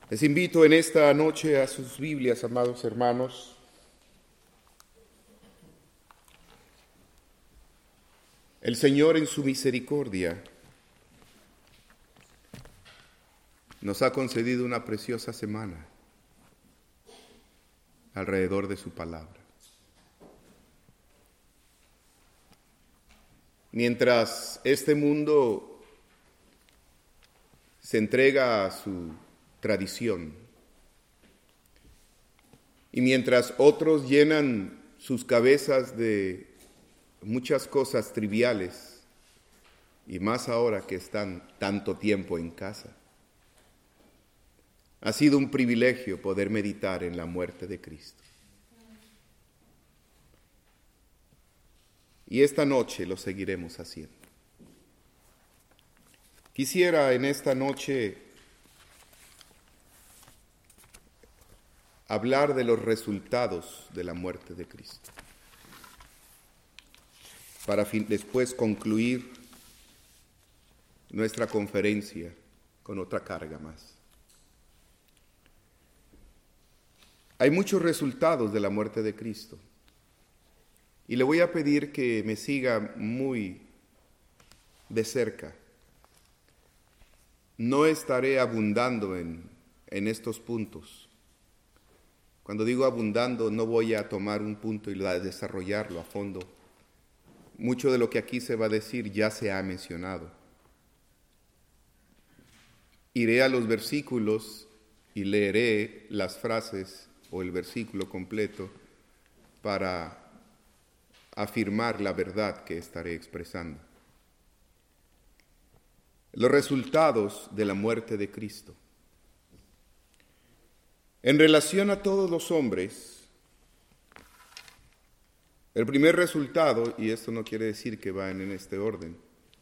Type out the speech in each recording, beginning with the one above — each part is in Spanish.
Les invito en esta noche a sus Biblias, amados hermanos. El Señor en su misericordia nos ha concedido una preciosa semana alrededor de su palabra. Mientras este mundo se entrega a su tradición y mientras otros llenan sus cabezas de muchas cosas triviales, y más ahora que están tanto tiempo en casa, ha sido un privilegio poder meditar en la muerte de Cristo. Y esta noche lo seguiremos haciendo. Quisiera en esta noche hablar de los resultados de la muerte de Cristo, para después concluir nuestra conferencia con otra carga más. Hay muchos resultados de la muerte de Cristo y le voy a pedir que me siga muy de cerca. No estaré abundando en estos puntos. Cuando digo abundando, no voy a tomar un punto y desarrollarlo a fondo. Mucho de lo que aquí se va a decir ya se ha mencionado. Iré a los versículos y leeré las frases o el versículo completo para afirmar la verdad que estaré expresando. Los resultados de la muerte de Cristo. En relación a todos los hombres, el primer resultado, y esto no quiere decir que vayan en este orden,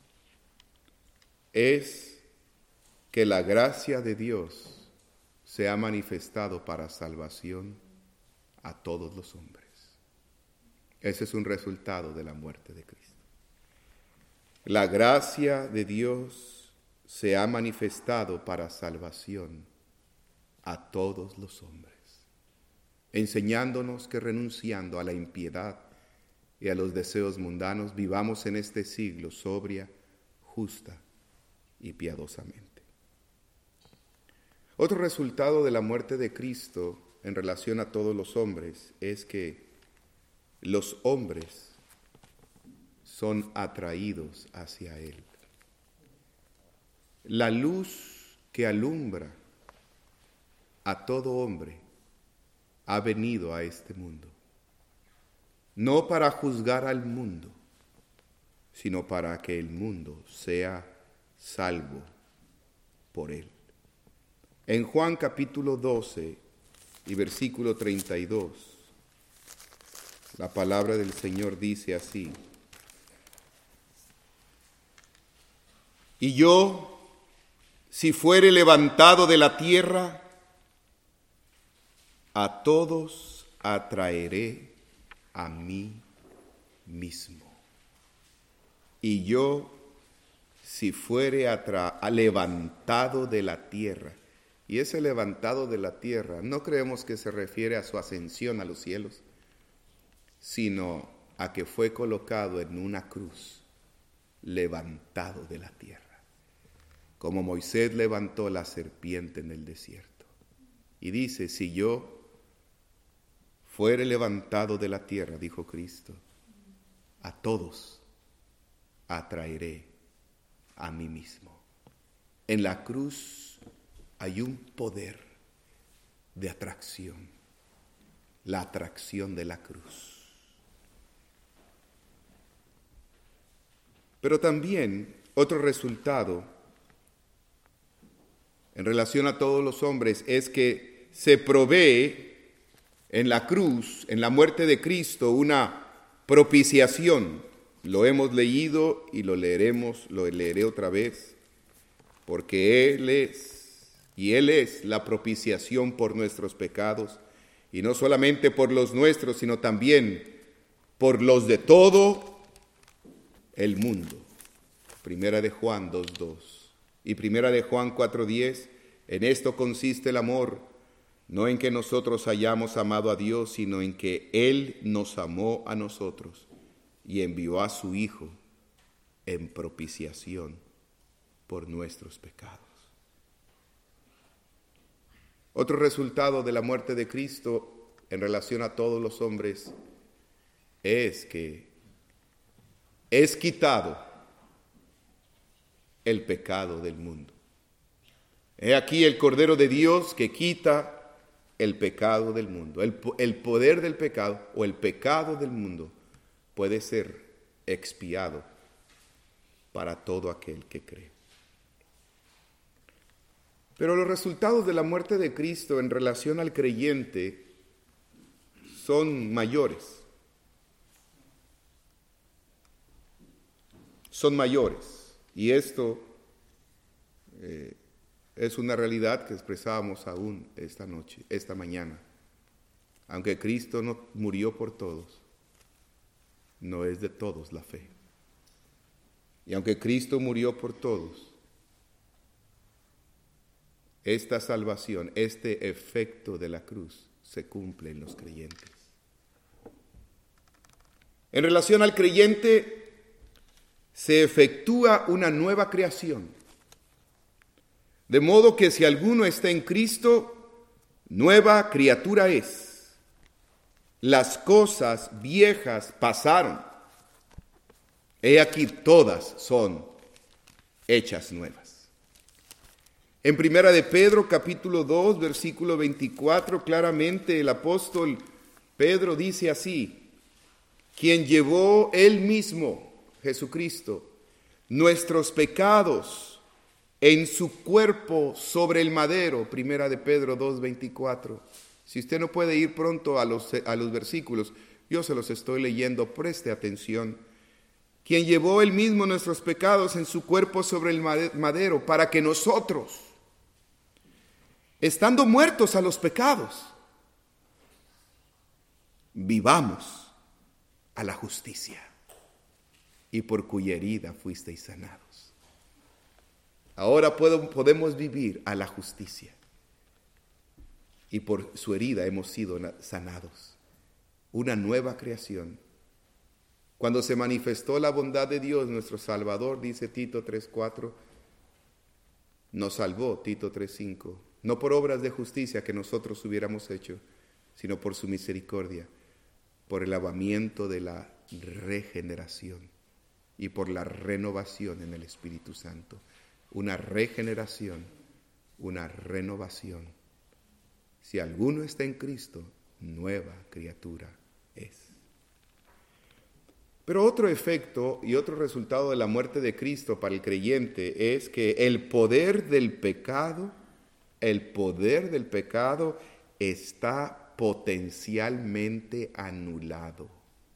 es que la gracia de Dios se ha manifestado para salvación a todos los hombres. Ese es un resultado de la muerte de Cristo. La gracia de Dios se ha manifestado para salvación a todos los hombres, enseñándonos que renunciando a la impiedad y a los deseos mundanos, vivamos en este siglo sobria, justa y piadosamente. Otro resultado de la muerte de Cristo en relación a todos los hombres es que los hombres son atraídos hacia Él. La luz que alumbra a todo hombre ha venido a este mundo, no para juzgar al mundo, sino para que el mundo sea salvo por Él. En Juan capítulo 12 y versículo 32, la palabra del Señor dice así: y yo, si fuere levantado de la tierra, a todos atraeré a mí mismo. Y yo, si fuere levantado de la tierra, y ese levantado de la tierra, no creemos que se refiere a su ascensión a los cielos, sino a que fue colocado en una cruz, levantado de la tierra, como Moisés levantó la serpiente en el desierto. Y dice, si yo fuere levantado de la tierra, dijo Cristo, a todos atraeré a mí mismo. En la cruz hay un poder de atracción, la atracción de la cruz. Pero también otro resultado en relación a todos los hombres es que se provee en la cruz, en la muerte de Cristo, una propiciación. Lo hemos leído y lo leeremos, lo leeré otra vez, porque Él es la propiciación por nuestros pecados, y no solamente por los nuestros, sino también por los de todo el mundo. Primera de Juan 2:2 y Primera de Juan 4:10 En esto consiste el amor, no en que nosotros hayamos amado a Dios, sino en que Él nos amó a nosotros y envió a su Hijo en propiciación por nuestros pecados. Otro resultado de la muerte de Cristo en relación a todos los hombres es que es quitado el pecado del mundo. He aquí el Cordero de Dios que quita el pecado del mundo. El poder del pecado o el pecado del mundo puede ser expiado para todo aquel que cree. Pero los resultados de la muerte de Cristo en relación al creyente son mayores. Son mayores. Y esto es una realidad que expresábamos aún esta mañana. Aunque Cristo no murió por todos, no es de todos la fe. Y aunque Cristo murió por todos, esta salvación, este efecto de la cruz se cumple en los creyentes. En relación al creyente, se efectúa una nueva creación. De modo que si alguno está en Cristo, nueva criatura es. Las cosas viejas pasaron. He aquí todas son hechas nuevas. En Primera de Pedro, capítulo 2, versículo 24, claramente el apóstol Pedro dice así: quien llevó él mismo, Jesucristo, nuestros pecados en su cuerpo sobre el madero. Primera de Pedro 2:24. Si usted no puede ir pronto a los versículos, yo se los estoy leyendo, preste atención. Quien llevó él mismo nuestros pecados en su cuerpo sobre el madero, para que nosotros, estando muertos a los pecados, vivamos a la justicia, y por cuya herida fuisteis sanados. Ahora podemos vivir a la justicia, y por su herida hemos sido sanados. Una nueva creación. Cuando se manifestó la bondad de Dios, nuestro Salvador, dice Tito 3:4, nos salvó, Tito 3:5, no por obras de justicia que nosotros hubiéramos hecho, sino por su misericordia, por el lavamiento de la regeneración y por la renovación en el Espíritu Santo. Una regeneración, una renovación. Si alguno está en Cristo, nueva criatura es. Pero otro efecto y otro resultado de la muerte de Cristo para el creyente es que el poder del pecado está potencialmente anulado.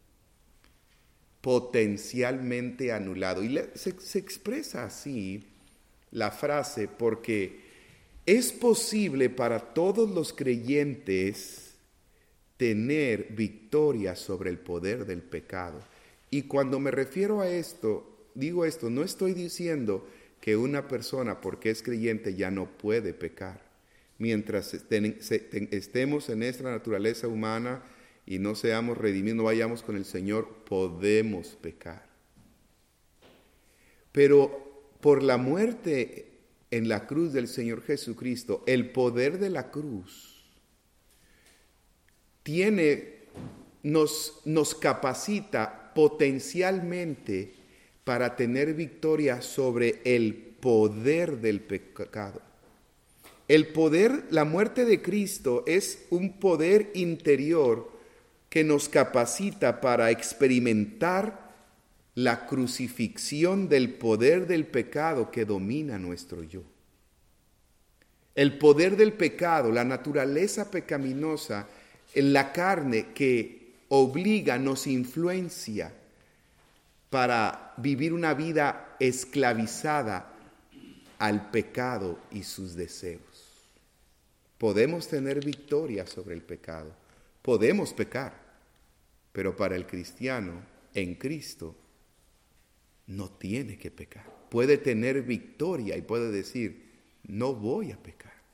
Potencialmente anulado. Y se expresa así la frase porque es posible para todos los creyentes tener victoria sobre el poder del pecado. Y cuando me refiero a esto, digo esto, no estoy diciendo que una persona porque es creyente ya no puede pecar. Mientras estemos en nuestra naturaleza humana y no seamos redimidos, no vayamos con el Señor, podemos pecar. Pero por la muerte en la cruz del Señor Jesucristo, el poder de la cruz nos capacita potencialmente para tener victoria sobre el poder del pecado. El poder, la muerte de Cristo es un poder interior que nos capacita para experimentar la crucifixión del poder del pecado que domina nuestro yo. El poder del pecado, la naturaleza pecaminosa en la carne que obliga, nos influencia para vivir una vida esclavizada al pecado y sus deseos. Podemos tener victoria sobre el pecado, podemos pecar, pero para el cristiano en Cristo no tiene que pecar. Puede tener victoria y puede decir, no voy a pecar.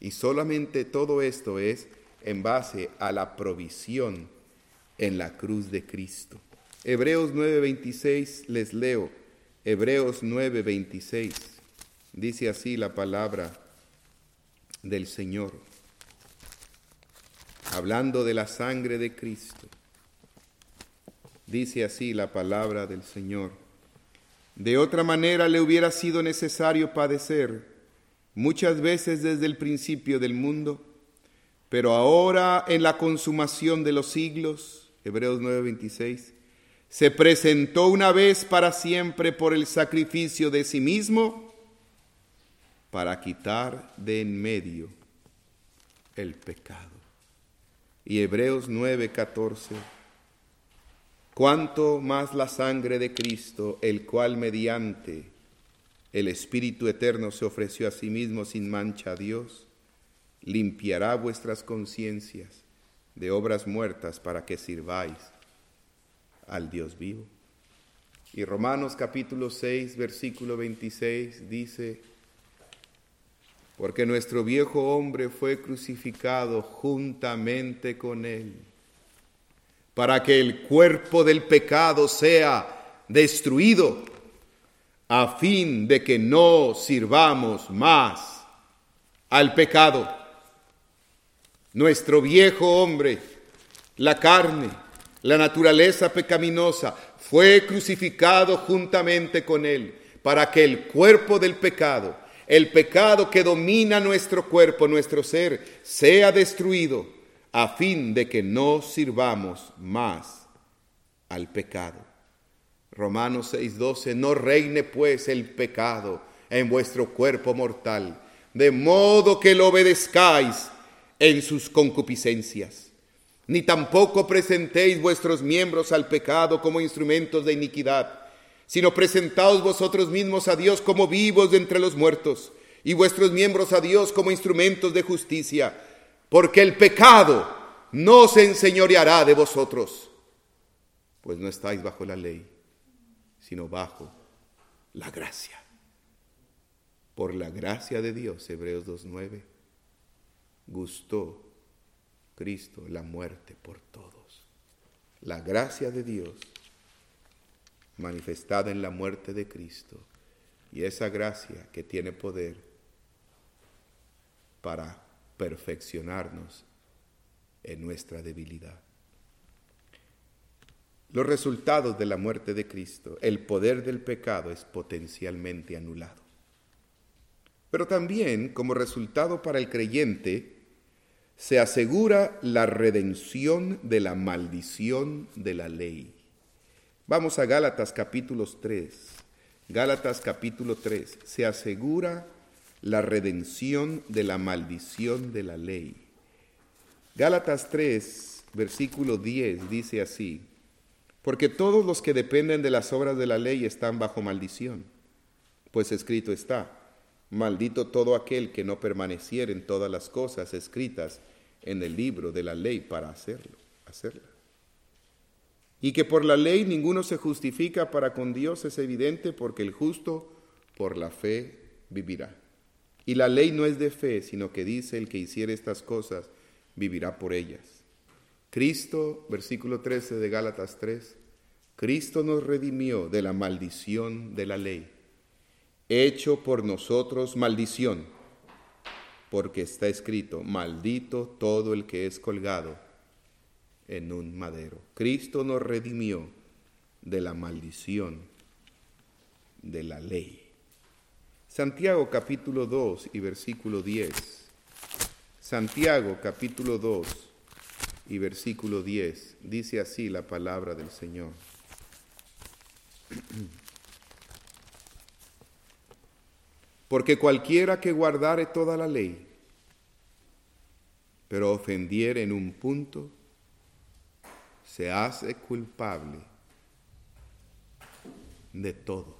Y solamente todo esto es en base a la provisión en la cruz de Cristo. Hebreos 9:26 les leo. Hebreos 9:26. Dice así la palabra del Señor, hablando de la sangre de Cristo. Dice así la palabra del Señor: de otra manera le hubiera sido necesario padecer muchas veces desde el principio del mundo, pero ahora en la consumación de los siglos, Hebreos 9:26, se presentó una vez para siempre por el sacrificio de sí mismo para quitar de en medio el pecado. Y Hebreos 9:14, cuánto más la sangre de Cristo, el cual mediante el Espíritu Eterno se ofreció a sí mismo sin mancha a Dios, limpiará vuestras conciencias de obras muertas para que sirváis al Dios vivo. Y Romanos capítulo 6, versículo 26 dice: porque nuestro viejo hombre fue crucificado juntamente con él, para que el cuerpo del pecado sea destruido, a fin de que no sirvamos más al pecado. Nuestro viejo hombre, la carne, la naturaleza pecaminosa, fue crucificado juntamente con él, para que el cuerpo del pecado, el pecado que domina nuestro cuerpo, nuestro ser, sea destruido, a fin de que no sirvamos más al pecado. Romanos 6:12, no reine pues el pecado en vuestro cuerpo mortal, de modo que lo obedezcáis en sus concupiscencias. Ni tampoco presentéis vuestros miembros al pecado como instrumentos de iniquidad, sino presentaos vosotros mismos a Dios como vivos de entre los muertos, y vuestros miembros a Dios como instrumentos de justicia, porque el pecado no se enseñoreará de vosotros, pues no estáis bajo la ley, sino bajo la gracia. Por la gracia de Dios, Hebreos 2:9, gustó Cristo la muerte por todos. La gracia de Dios manifestada en la muerte de Cristo, y esa gracia que tiene poder para perfeccionarnos en nuestra debilidad. Los resultados de la muerte de Cristo: el poder del pecado es potencialmente anulado. Pero también, como resultado para el creyente, se asegura la redención de la maldición de la ley. Vamos a Gálatas capítulo 3. Gálatas capítulo 3. Se asegura la redención de la maldición de la ley. Gálatas 3, versículo 10 dice así: porque todos los que dependen de las obras de la ley están bajo maldición, pues escrito está: maldito todo aquel que no permaneciere en todas las cosas escritas en el libro de la ley para hacerla. Y que por la ley ninguno se justifica para con Dios es evidente, porque el justo por la fe vivirá. Y la ley no es de fe, sino que dice: el que hiciere estas cosas vivirá por ellas. Cristo, versículo 13 de Gálatas 3, Cristo nos redimió de la maldición de la ley, hecho por nosotros maldición, porque está escrito: maldito todo el que es colgado en un madero. Cristo nos redimió de la maldición de la ley. Santiago capítulo 2 y versículo 10. Santiago capítulo 2 y versículo 10. Dice así la palabra del Señor: porque cualquiera que guardare toda la ley, pero ofendiere en un punto, se hace culpable de todos.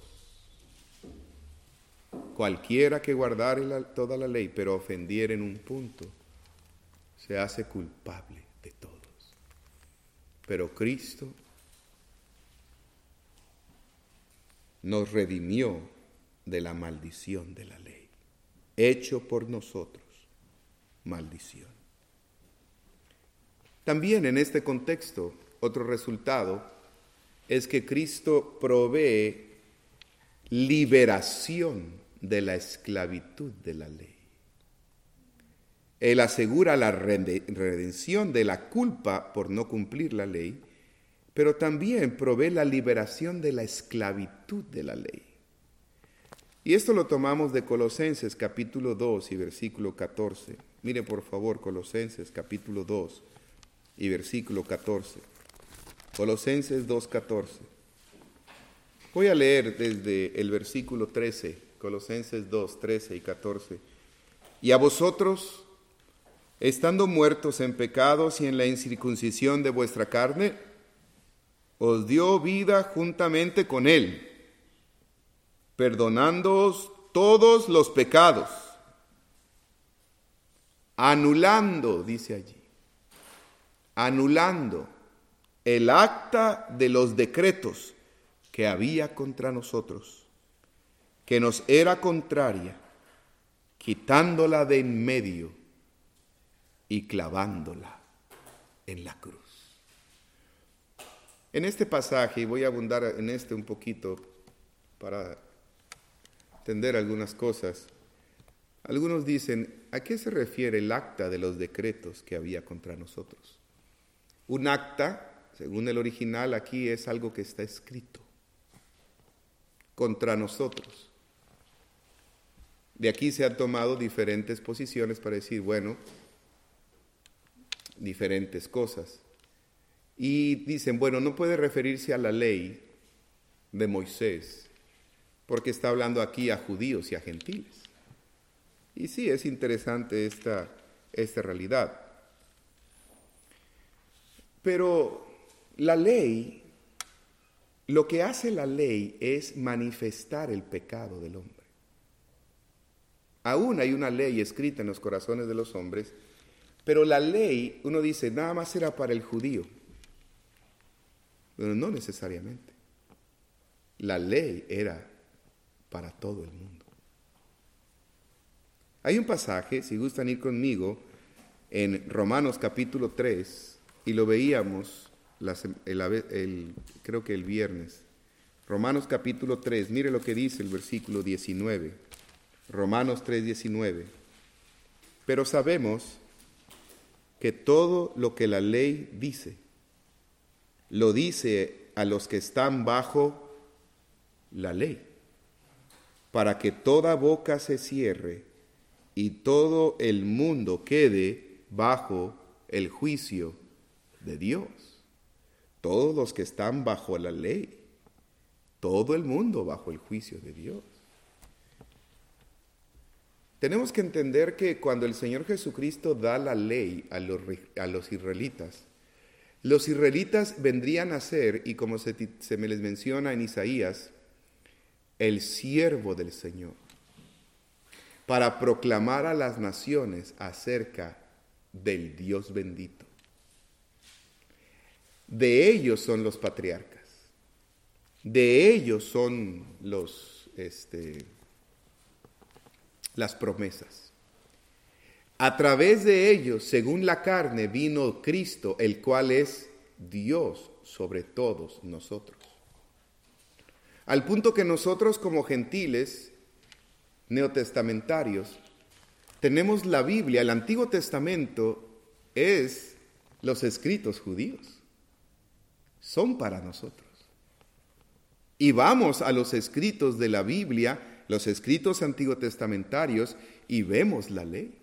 Cualquiera que guardare toda la ley, pero ofendiere en un punto, se hace culpable de todos. Pero Cristo nos redimió de la maldición de la ley, hecho por nosotros maldición. También en este contexto, otro resultado es que Cristo provee liberación de la esclavitud de la ley. Él asegura la redención de la culpa por no cumplir la ley, pero también provee la liberación de la esclavitud de la ley. Y esto lo tomamos de Colosenses capítulo 2 y versículo 14. Mire por favor Colosenses capítulo 2 y versículo 14. Colosenses 2:14. Voy a leer desde el versículo 13, Colosenses 2, 13 y 14. Y a vosotros, estando muertos en pecados y en la incircuncisión de vuestra carne, os dio vida juntamente con él, perdonándoos todos los pecados, anulando, dice allí, anulando el acta de los decretos que había contra nosotros, que nos era contraria, quitándola de en medio y clavándola en la cruz. En este pasaje, y voy a abundar en este un poquito para entender algunas cosas, algunos dicen, ¿a qué se refiere el acta de los decretos que había contra nosotros? Un acta, según el original, aquí es algo que está escrito contra nosotros. De aquí se han tomado diferentes posiciones para decir, bueno, diferentes cosas. Y dicen, bueno, no puede referirse a la ley de Moisés, porque está hablando aquí a judíos y a gentiles. Y sí, es interesante esta realidad. Pero la ley, lo que hace la ley es manifestar el pecado del hombre. Aún hay una ley escrita en los corazones de los hombres, pero la ley, uno dice, nada más era para el judío. Pero no necesariamente. La ley era para todo el mundo. Hay un pasaje, si gustan ir conmigo, en Romanos capítulo 3, y lo veíamos creo que el viernes. Romanos capítulo 3, mire lo que dice el versículo 19. Romanos 3, 19. Pero sabemos que todo lo que la ley dice, lo dice a los que están bajo la ley, para que toda boca se cierre y todo el mundo quede bajo el juicio de Dios. Todos los que están bajo la ley, todo el mundo bajo el juicio de Dios. Tenemos que entender que cuando el Señor Jesucristo da la ley a los israelitas vendrían a ser, y como se me les menciona en Isaías, el siervo del Señor, para proclamar a las naciones acerca del Dios bendito. De ellos son los patriarcas, de ellos son las promesas. A través de ellos, según la carne, vino Cristo, el cual es Dios sobre todos nosotros. Al punto que nosotros como gentiles, neotestamentarios, tenemos la Biblia, el Antiguo Testamento es los escritos judíos. Son para nosotros. Y vamos a los escritos de la Biblia, los escritos antiguotestamentarios, y vemos la ley.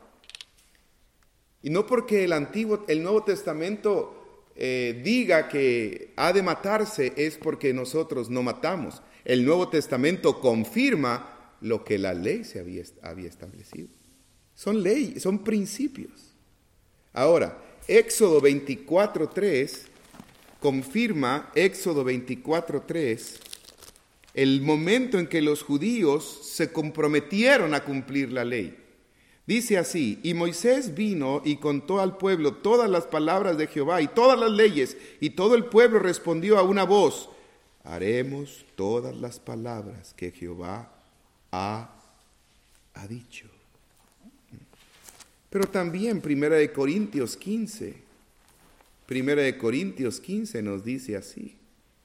Y no porque el Nuevo Testamento diga que ha de matarse, es porque nosotros no matamos. El Nuevo Testamento confirma lo que la ley se había establecido. Son leyes, son principios. Ahora, Éxodo 24:3 confirma, Éxodo 24:3, el momento en que los judíos se comprometieron a cumplir la ley. Dice así, y Moisés vino y contó al pueblo todas las palabras de Jehová y todas las leyes, y todo el pueblo respondió a una voz, haremos todas las palabras que Jehová ha dicho. Pero también 1 Corintios 15. 1 Corintios 15 nos dice así.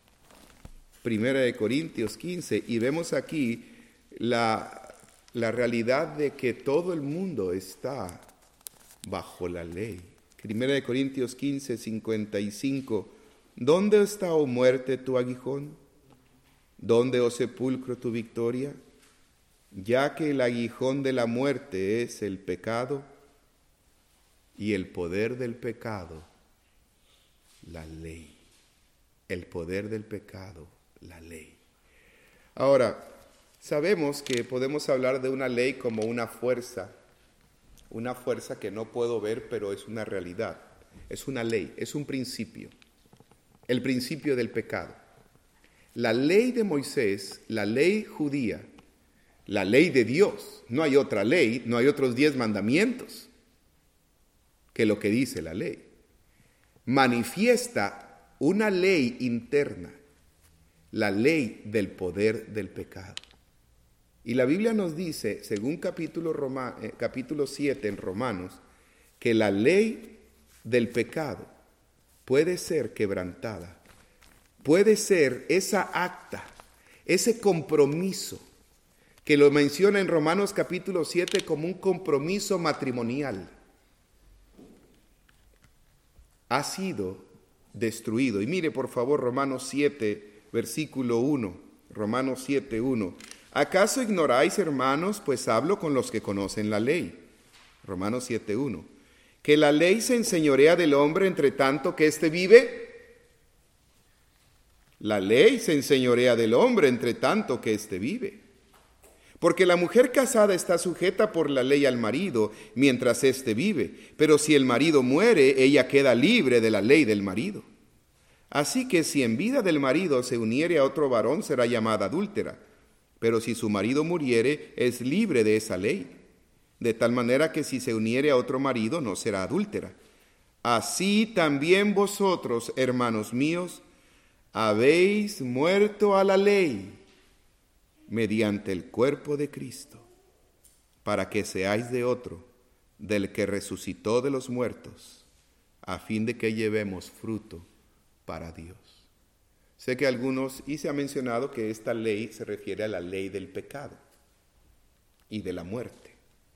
1 Corintios 15. Y vemos aquí la realidad de que todo el mundo está bajo la ley. 1 Corintios 15, 55. ¿Dónde está, oh muerte, tu aguijón? ¿Dónde, oh sepulcro, tu victoria? Ya que el aguijón de la muerte es el pecado, y el poder del pecado, la ley. El poder del pecado, la ley. Ahora, sabemos que podemos hablar de una ley como una fuerza que no puedo ver, pero es una realidad. Es una ley, es un principio. El principio del pecado. La ley de Moisés, la ley judía, la ley de Dios. No hay otra ley, no hay otros 10 mandamientos que lo que dice la ley. Manifiesta una ley interna, la ley del poder del pecado. Y la Biblia nos dice, según capítulo 7 en Romanos, que la ley del pecado puede ser quebrantada, puede ser esa acta, ese compromiso, que lo menciona en Romanos capítulo 7 como un compromiso matrimonial, ha sido destruido. Y mire por favor Romanos 7, versículo 1, Romanos 7, 1. ¿Acaso ignoráis, hermanos, pues hablo con los que conocen la ley? Romanos 7, 1. ¿Que la ley se enseñorea del hombre entre tanto que éste vive? La ley se enseñorea del hombre entre tanto que éste vive. Porque la mujer casada está sujeta por la ley al marido mientras éste vive, pero si el marido muere, ella queda libre de la ley del marido. Así que si en vida del marido se uniere a otro varón, será llamada adúltera, pero si su marido muriere, es libre de esa ley. De tal manera que si se uniere a otro marido, no será adúltera. Así también vosotros, hermanos míos, habéis muerto a la ley mediante el cuerpo de Cristo, para que seáis de otro, del que resucitó de los muertos, a fin de que llevemos fruto para Dios. Sé que algunos, y se ha mencionado que esta ley se refiere a la ley del pecado y de la muerte.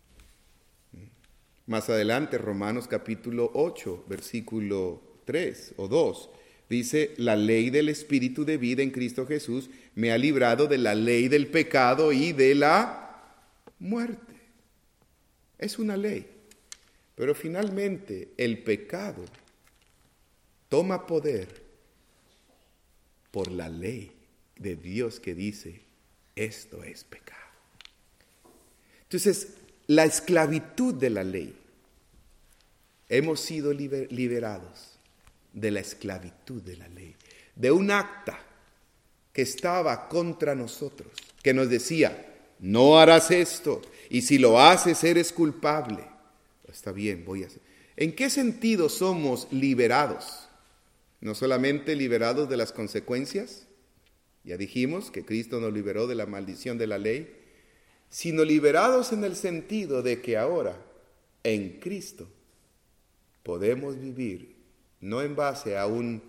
Más adelante, Romanos capítulo 8, versículo 3 o 2, dice, la ley del Espíritu de vida en Cristo Jesús me ha librado de la ley del pecado y de la muerte. Es una ley. Pero finalmente el pecado toma poder por la ley de Dios que dice, esto es pecado. Entonces, la esclavitud de la ley, hemos sido liberados de la esclavitud de la ley, de un acta que estaba contra nosotros, que nos decía, no harás esto, y si lo haces eres culpable. Está bien, voy a hacer. ¿En qué sentido somos liberados? No solamente liberados de las consecuencias, ya dijimos que Cristo nos liberó de la maldición de la ley, sino liberados en el sentido de que ahora, en Cristo, podemos vivir no en base a un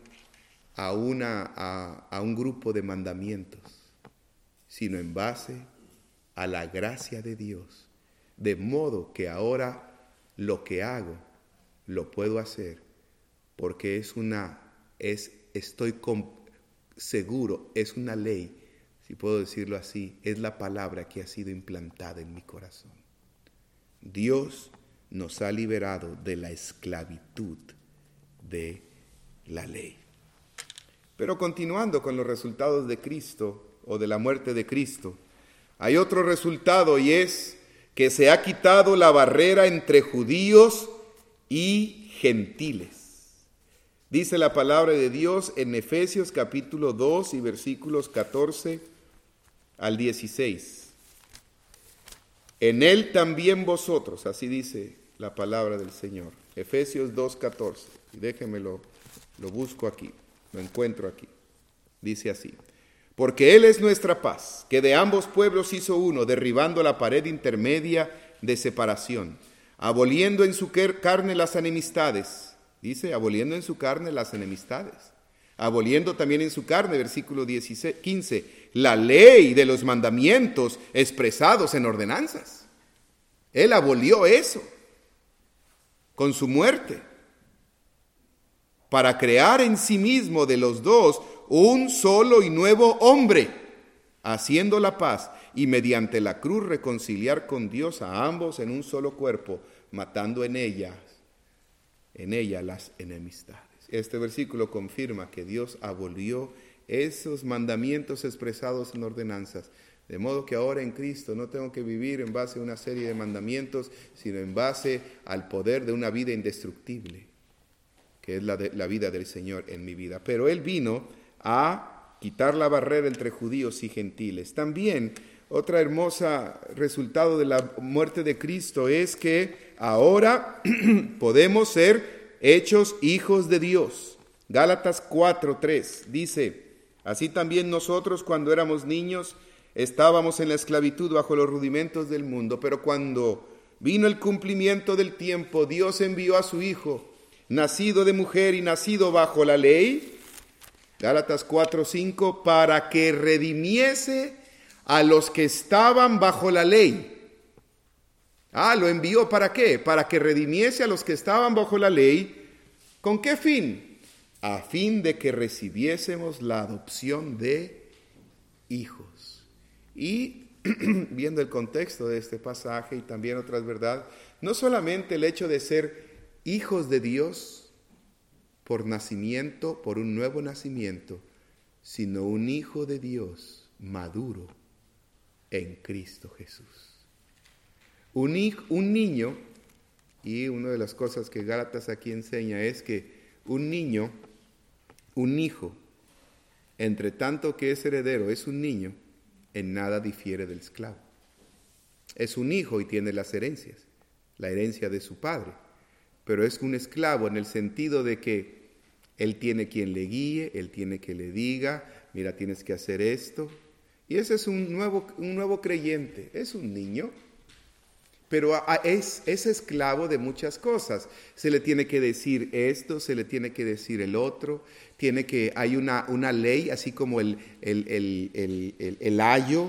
grupo de mandamientos, sino en base a la gracia de Dios. De modo que ahora lo que hago, lo puedo hacer, porque estoy seguro, es una ley, si puedo decirlo así, es la palabra que ha sido implantada en mi corazón. Dios nos ha liberado de la esclavitud de la ley. Pero continuando con los resultados de Cristo o de la muerte de Cristo, hay otro resultado y es que se ha quitado la barrera entre judíos y gentiles. Dice la palabra de Dios en Efesios capítulo 2 y versículos 14 al 16. En él también vosotros, así dice la palabra del Señor. Efesios 2:14. Y déjenme lo busco aquí, lo encuentro aquí. Dice así: porque Él es nuestra paz, que de ambos pueblos hizo uno, derribando la pared intermedia de separación, aboliendo en su carne las enemistades. Dice, aboliendo en su carne las enemistades. Aboliendo también en su carne, versículo 15, la ley de los mandamientos expresados en ordenanzas. Él abolió eso con su muerte, para crear en sí mismo de los dos un solo y nuevo hombre, haciendo la paz, y mediante la cruz reconciliar con Dios a ambos en un solo cuerpo, matando en ella las enemistades. Este versículo confirma que Dios abolió esos mandamientos expresados en ordenanzas, de modo que ahora en Cristo no tengo que vivir en base a una serie de mandamientos, sino en base al poder de una vida indestructible, que es la vida del Señor en mi vida. Pero Él vino a quitar la barrera entre judíos y gentiles. También otra hermosa resultado de la muerte de Cristo es que ahora podemos ser hechos hijos de Dios. Gálatas 4:3 dice, así también nosotros cuando éramos niños estábamos en la esclavitud bajo los rudimentos del mundo, pero cuando vino el cumplimiento del tiempo, Dios envió a su Hijo, nacido de mujer y nacido bajo la ley, Gálatas 4:5, para que redimiese a los que estaban bajo la ley. Lo envió ¿para qué? Para que redimiese a los que estaban bajo la ley. ¿Con qué fin? A fin de que recibiésemos la adopción de hijos. Y viendo el contexto de este pasaje y también otras verdades, no solamente el hecho de ser hijos de Dios por nacimiento, por un nuevo nacimiento, sino un hijo de Dios maduro en Cristo Jesús. Un niño, y una de las cosas que Gálatas aquí enseña es que un hijo, entre tanto que es heredero, es un niño, en nada difiere del esclavo. Es un hijo y tiene las herencias, la herencia de su padre, pero es un esclavo en el sentido de que él tiene quien le guíe, él tiene que le diga, mira, tienes que hacer esto. Y ese es un nuevo creyente, es un niño, pero es esclavo de muchas cosas. Se le tiene que decir esto, se le tiene que decir el otro, hay una ley, así como el ayo,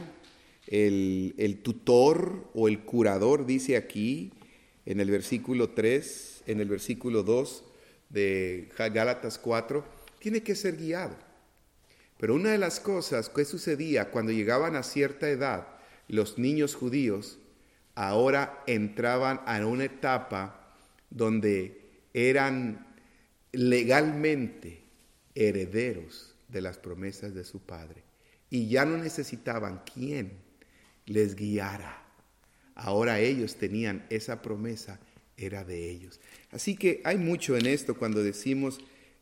el tutor o el curador, dice aquí en el versículo 3, en el versículo 2 de Gálatas 4, tiene que ser guiado. Pero una de las cosas que sucedía cuando llegaban a cierta edad, los niños judíos ahora entraban a una etapa donde eran legalmente herederos de las promesas de su padre y ya no necesitaban quien les guiara. Ahora ellos tenían esa promesa, era de ellos. Así que hay mucho en esto cuando decimos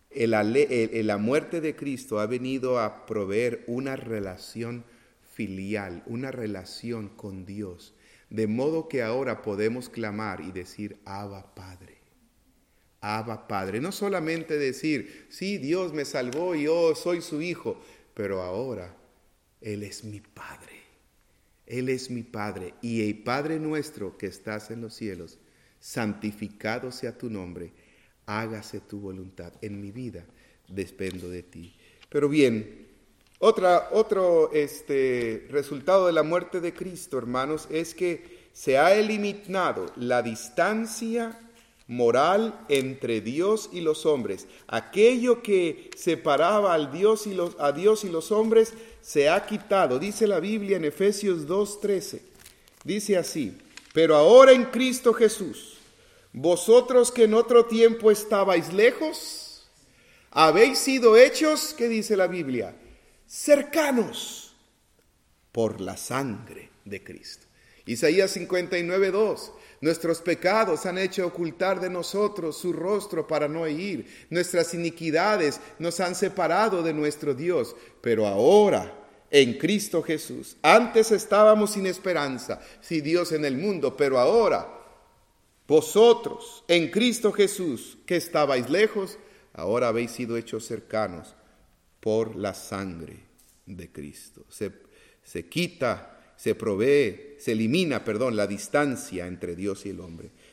la muerte de Cristo ha venido a proveer una relación filial, una relación con Dios, de modo que ahora podemos clamar y decir, Abba Padre. Abba Padre. No solamente decir, sí, Dios me salvó y yo soy su hijo, pero ahora Él es mi Padre. Él es mi Padre. Y el Padre nuestro que estás en los cielos, santificado sea tu nombre, hágase tu voluntad. En mi vida dependo de ti. Pero bien, otro resultado de la muerte de Cristo, hermanos, es que se ha eliminado la distancia moral entre Dios y los hombres. Aquello que separaba a Dios y los hombres se ha quitado. Dice la Biblia en Efesios 2:13. Dice así, pero ahora en Cristo Jesús, vosotros que en otro tiempo estabais lejos, habéis sido hechos, ¿qué dice la Biblia? Cercanos por la sangre de Cristo. Isaías 59:2. Nuestros pecados han hecho ocultar de nosotros su rostro para no oír. Nuestras iniquidades nos han separado de nuestro Dios. Pero ahora, en Cristo Jesús, antes estábamos sin esperanza, sin Dios en el mundo, pero ahora, vosotros, en Cristo Jesús, que estabais lejos, ahora habéis sido hechos cercanos por la sangre de Cristo. Se elimina la distancia entre Dios y el hombre.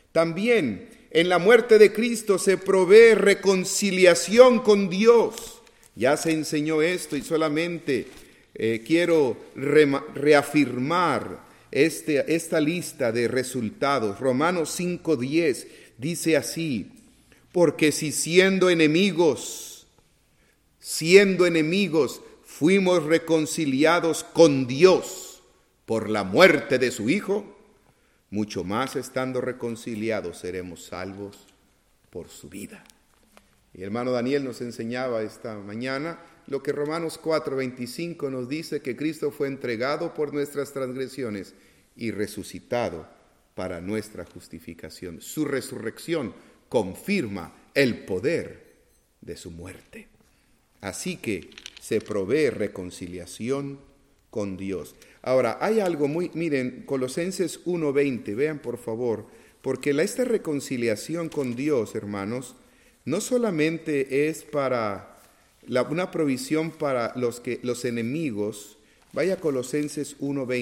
También en la muerte de Cristo se provee reconciliación con Dios. Ya se enseñó esto y solamente quiero reafirmar esta lista de resultados. Romanos 5:10 dice así: porque si siendo enemigos, fuimos reconciliados con Dios por la muerte de su Hijo, mucho más estando reconciliados seremos salvos por su vida. Y el hermano Daniel nos enseñaba esta mañana lo que Romanos 4:25 nos dice, que Cristo fue entregado por nuestras transgresiones y resucitado para nuestra justificación. Su resurrección confirma el poder de su muerte. Así que se provee reconciliación con Dios. Ahora, hay algo miren, Colosenses 1:20, vean por favor, porque esta reconciliación con Dios, hermanos, no solamente es para una provisión para los enemigos. Vaya a Colosenses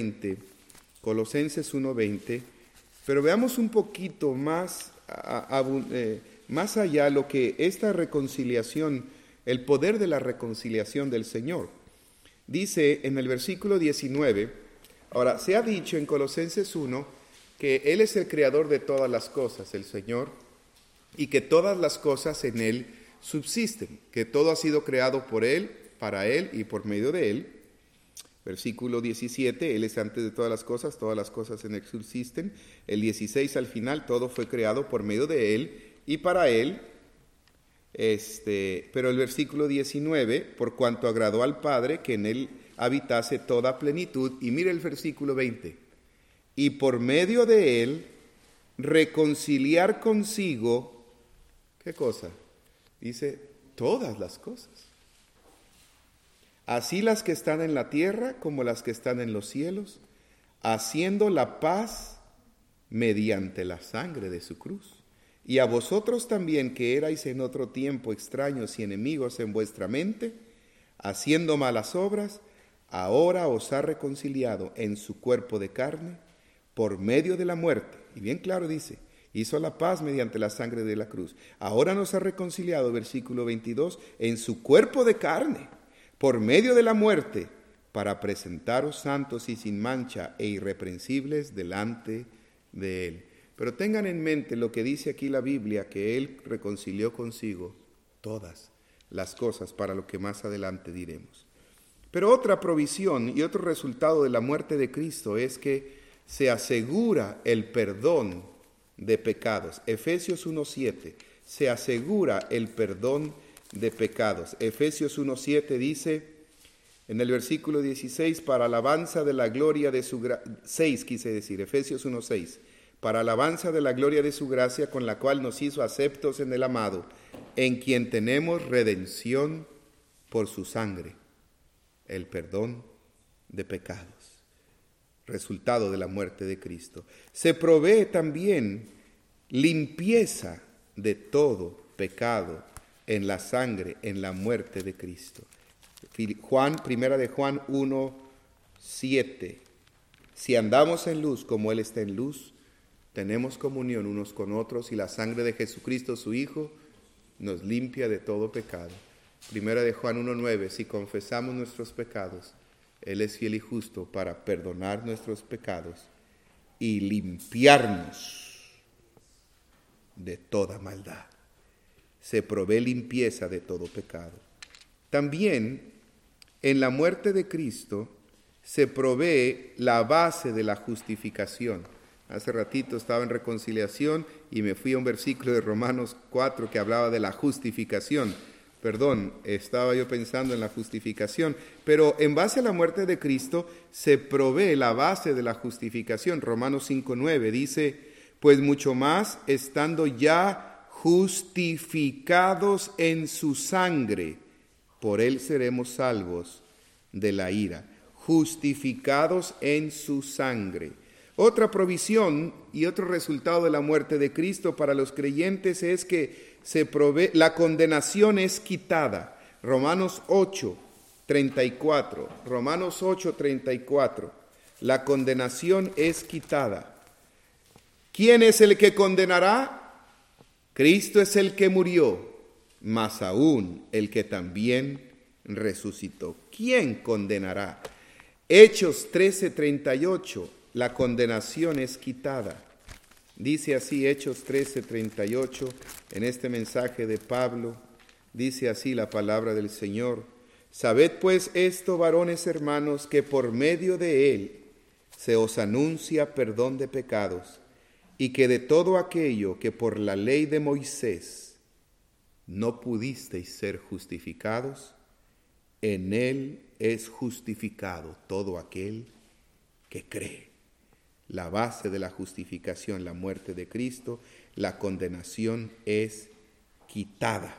1:20, pero veamos un poquito más allá lo que esta reconciliación, el poder de la reconciliación del Señor. Dice en el versículo 19, ahora se ha dicho en Colosenses 1 que Él es el creador de todas las cosas, el Señor, y que todas las cosas en Él subsisten, que todo ha sido creado por Él, para Él y por medio de Él. Versículo 17, Él es antes de todas las cosas en Él subsisten. El 16 al final, todo fue creado por medio de Él y para Él. Pero el versículo 19, por cuanto agradó al Padre que en Él habitase toda plenitud. Y mire el versículo 20, y por medio de Él reconciliar consigo, ¿qué cosa? Dice, todas las cosas. Así las que están en la tierra como las que están en los cielos, haciendo la paz mediante la sangre de su cruz. Y a vosotros también, que erais en otro tiempo extraños y enemigos en vuestra mente, haciendo malas obras, ahora os ha reconciliado en su cuerpo de carne por medio de la muerte. Y bien claro dice, hizo la paz mediante la sangre de la cruz. Ahora nos ha reconciliado, versículo 22, en su cuerpo de carne, por medio de la muerte, para presentaros santos y sin mancha e irreprensibles delante de Él. Pero tengan en mente lo que dice aquí la Biblia, que Él reconcilió consigo todas las cosas, para lo que más adelante diremos. Pero otra provisión y otro resultado de la muerte de Cristo es que se asegura el perdón de pecados. Efesios 1:7, se asegura el perdón de pecados. Efesios 1:7 dice, en el versículo 16, para alabanza de la gloria de su gracia, Efesios 1:6, para alabanza de la gloria de su gracia, con la cual nos hizo aceptos en el amado, en quien tenemos redención por su sangre, el perdón de pecados, resultado de la muerte de Cristo. Se provee también limpieza de todo pecado en la sangre, en la muerte de Cristo. Primera de Juan 1:7, si andamos en luz como Él está en luz, tenemos comunión unos con otros, y la sangre de Jesucristo, su Hijo, nos limpia de todo pecado. Primera de Juan 1:9, si confesamos nuestros pecados, Él es fiel y justo para perdonar nuestros pecados y limpiarnos de toda maldad. Se provee limpieza de todo pecado. También en la muerte de Cristo se provee la base de la justificación. Hace ratito estaba en reconciliación y me fui a un versículo de Romanos 4 que hablaba de la justificación. Estaba yo pensando en la justificación, pero en base a la muerte de Cristo se provee la base de la justificación. Romanos 5:9 dice, pues mucho más estando ya justificados en su sangre, por Él seremos salvos de la ira. Justificados en su sangre. Otra provisión y otro resultado de la muerte de Cristo para los creyentes es que la condenación es quitada. Romanos 8:34. La condenación es quitada. ¿Quién es el que condenará? Cristo es el que murió, más aún el que también resucitó. ¿Quién condenará? Hechos 13:38, la condenación es quitada. Dice así Hechos 13:38, en este mensaje de Pablo, dice así la palabra del Señor: Sabed pues esto, varones hermanos, que por medio de él se os anuncia perdón de pecados, y que de todo aquello que por la ley de Moisés no pudisteis ser justificados, en él es justificado todo aquel que cree. La base de la justificación, la muerte de Cristo, la condenación es quitada.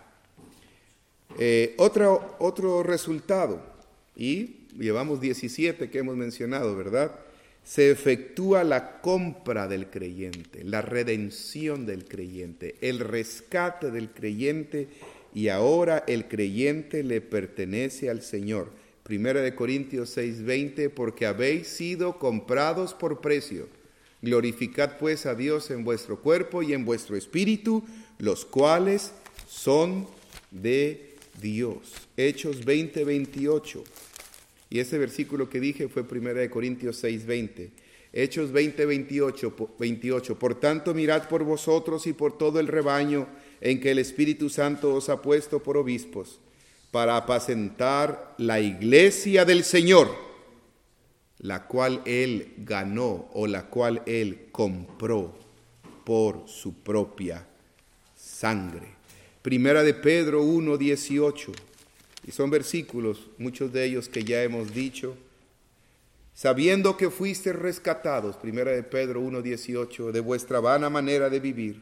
Otro resultado, y llevamos 17 que hemos mencionado, ¿verdad? Se efectúa la compra del creyente, la redención del creyente, el rescate del creyente, y ahora el creyente le pertenece al Señor. 1 Corintios 6:20, porque habéis sido comprados por precio. Glorificad pues a Dios en vuestro cuerpo y en vuestro espíritu, los cuales son de Dios. Hechos 20:28. Y ese versículo que dije fue 1 Corintios 6:20. Hechos 20:28. Por tanto, mirad por vosotros y por todo el rebaño en que el Espíritu Santo os ha puesto por obispos, para apacentar la iglesia del Señor, la cual Él ganó o la cual Él compró por su propia sangre. Primera de Pedro 1:18. Y son versículos, muchos de ellos que ya hemos dicho. Sabiendo que fuisteis rescatados, Primera de Pedro 1:18, de vuestra vana manera de vivir,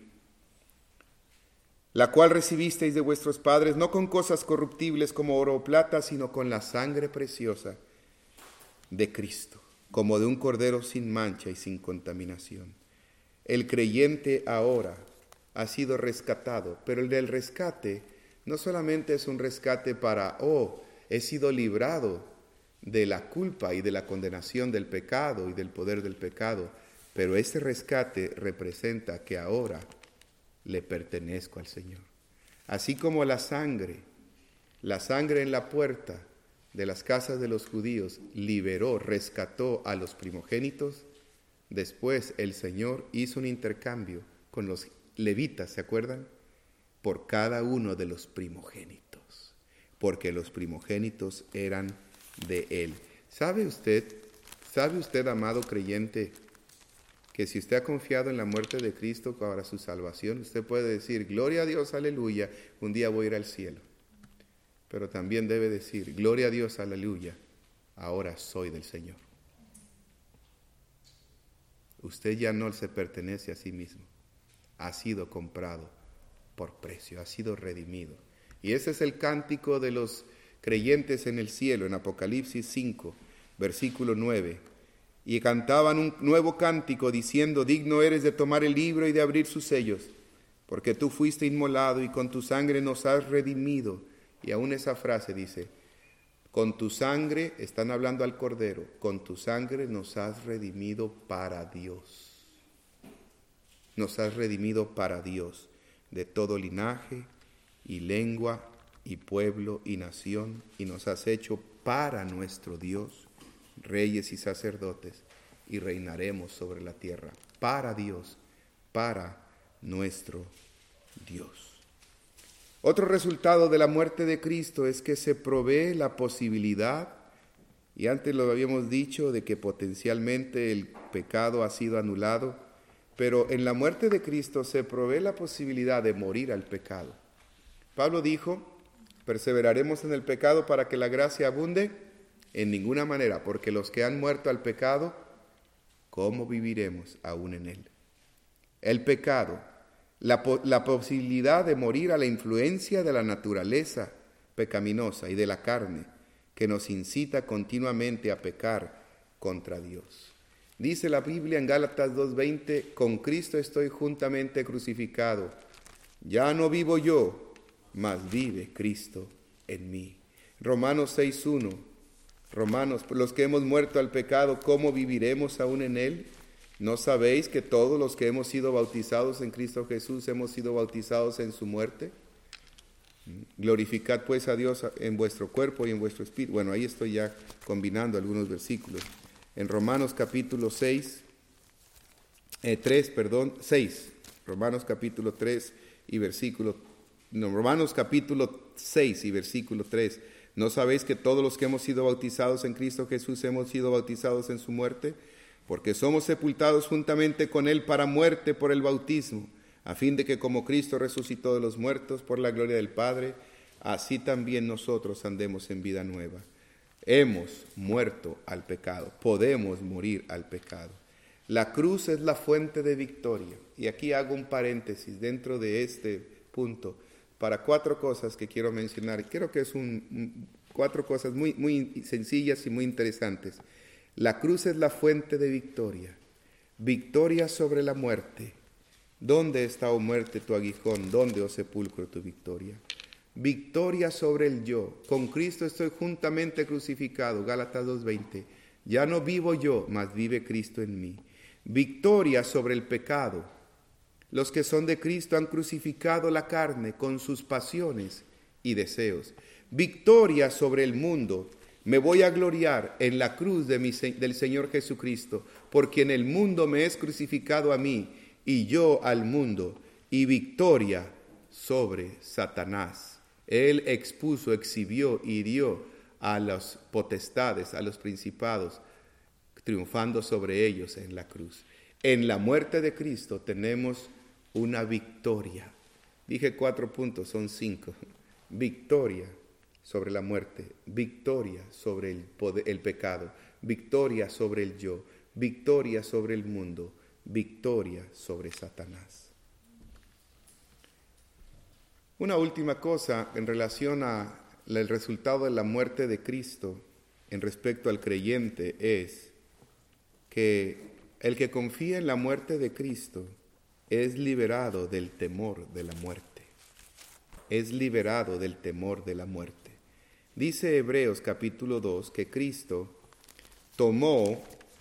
la cual recibisteis de vuestros padres, no con cosas corruptibles como oro o plata, sino con la sangre preciosa de Cristo, como de un cordero sin mancha y sin contaminación. El creyente ahora ha sido rescatado, pero el del rescate no solamente es un rescate para, he sido librado de la culpa y de la condenación del pecado y del poder del pecado, pero ese rescate representa que ahora le pertenezco al Señor. Así como la sangre en la puerta de las casas de los judíos liberó, rescató a los primogénitos, después el Señor hizo un intercambio con los levitas, ¿se acuerdan? Por cada uno de los primogénitos, porque los primogénitos eran de Él. ¿Sabe usted, amado creyente, que si usted ha confiado en la muerte de Cristo para su salvación, usted puede decir, gloria a Dios, aleluya, un día voy a ir al cielo? Pero también debe decir, gloria a Dios, aleluya, ahora soy del Señor. Usted ya no se pertenece a sí mismo, ha sido comprado por precio, ha sido redimido. Y ese es el cántico de los creyentes en el cielo, en Apocalipsis 5, versículo 9. Y cantaban un nuevo cántico diciendo, digno eres de tomar el libro y de abrir sus sellos, porque tú fuiste inmolado y con tu sangre nos has redimido. Y aún esa frase dice, con tu sangre, están hablando al Cordero, con tu sangre nos has redimido para Dios. Nos has redimido para Dios, de todo linaje y lengua y pueblo y nación, y nos has hecho para nuestro Dios, reyes y sacerdotes, y reinaremos sobre la tierra, para Dios, para nuestro Dios. Otro resultado de la muerte de Cristo es que se provee la posibilidad, y antes lo habíamos dicho, de que potencialmente el pecado ha sido anulado, pero en la muerte de Cristo se provee la posibilidad de morir al pecado. Pablo dijo, ¿perseveraremos en el pecado para que la gracia abunde? En ninguna manera, porque los que han muerto al pecado, ¿cómo viviremos aún en él? El pecado, la posibilidad de morir a la influencia de la naturaleza pecaminosa y de la carne, que nos incita continuamente a pecar contra Dios. Dice la Biblia en Gálatas 2:20, con Cristo estoy juntamente crucificado. Ya no vivo yo, mas vive Cristo en mí. Romanos 6:1, Romanos, los que hemos muerto al pecado, ¿cómo viviremos aún en él? ¿No sabéis que todos los que hemos sido bautizados en Cristo Jesús hemos sido bautizados en su muerte? Glorificad pues a Dios en vuestro cuerpo y en vuestro espíritu. Bueno, ahí estoy ya combinando algunos versículos. En Romanos capítulo 6, Romanos capítulo 3 y Romanos capítulo 6 y versículo 3. ¿No sabéis que todos los que hemos sido bautizados en Cristo Jesús hemos sido bautizados en su muerte? Porque somos sepultados juntamente con Él para muerte por el bautismo, a fin de que como Cristo resucitó de los muertos por la gloria del Padre, así también nosotros andemos en vida nueva. Hemos muerto al pecado, podemos morir al pecado. La cruz es la fuente de victoria. Y aquí hago un paréntesis dentro de este punto para 4 cosas que quiero mencionar. Creo que es 4 cosas muy sencillas y muy interesantes. La cruz es la fuente de victoria. Victoria sobre la muerte. ¿Dónde está, oh muerte, tu aguijón? ¿Dónde, oh sepulcro, tu victoria? Victoria sobre el yo. Con Cristo estoy juntamente crucificado. Gálatas 2:20. Ya no vivo yo, mas vive Cristo en mí. Victoria sobre el pecado. Los que son de Cristo han crucificado la carne con sus pasiones y deseos. Victoria sobre el mundo. Me voy a gloriar en la cruz del Señor Jesucristo, porque en el mundo me es crucificado a mí y yo al mundo. Y victoria sobre Satanás. Él expuso, exhibió, hirió a las potestades, a los principados, triunfando sobre ellos en la cruz. En la muerte de Cristo tenemos una victoria. Dije 4 puntos, son 5. Victoria sobre la muerte, victoria sobre el pecado, victoria sobre el yo, victoria sobre el mundo, victoria sobre Satanás. Una última cosa en relación al resultado de la muerte de Cristo en respecto al creyente es que el que confía en la muerte de Cristo es liberado del temor de la muerte. Es liberado del temor de la muerte. Dice Hebreos capítulo 2 que Cristo tomó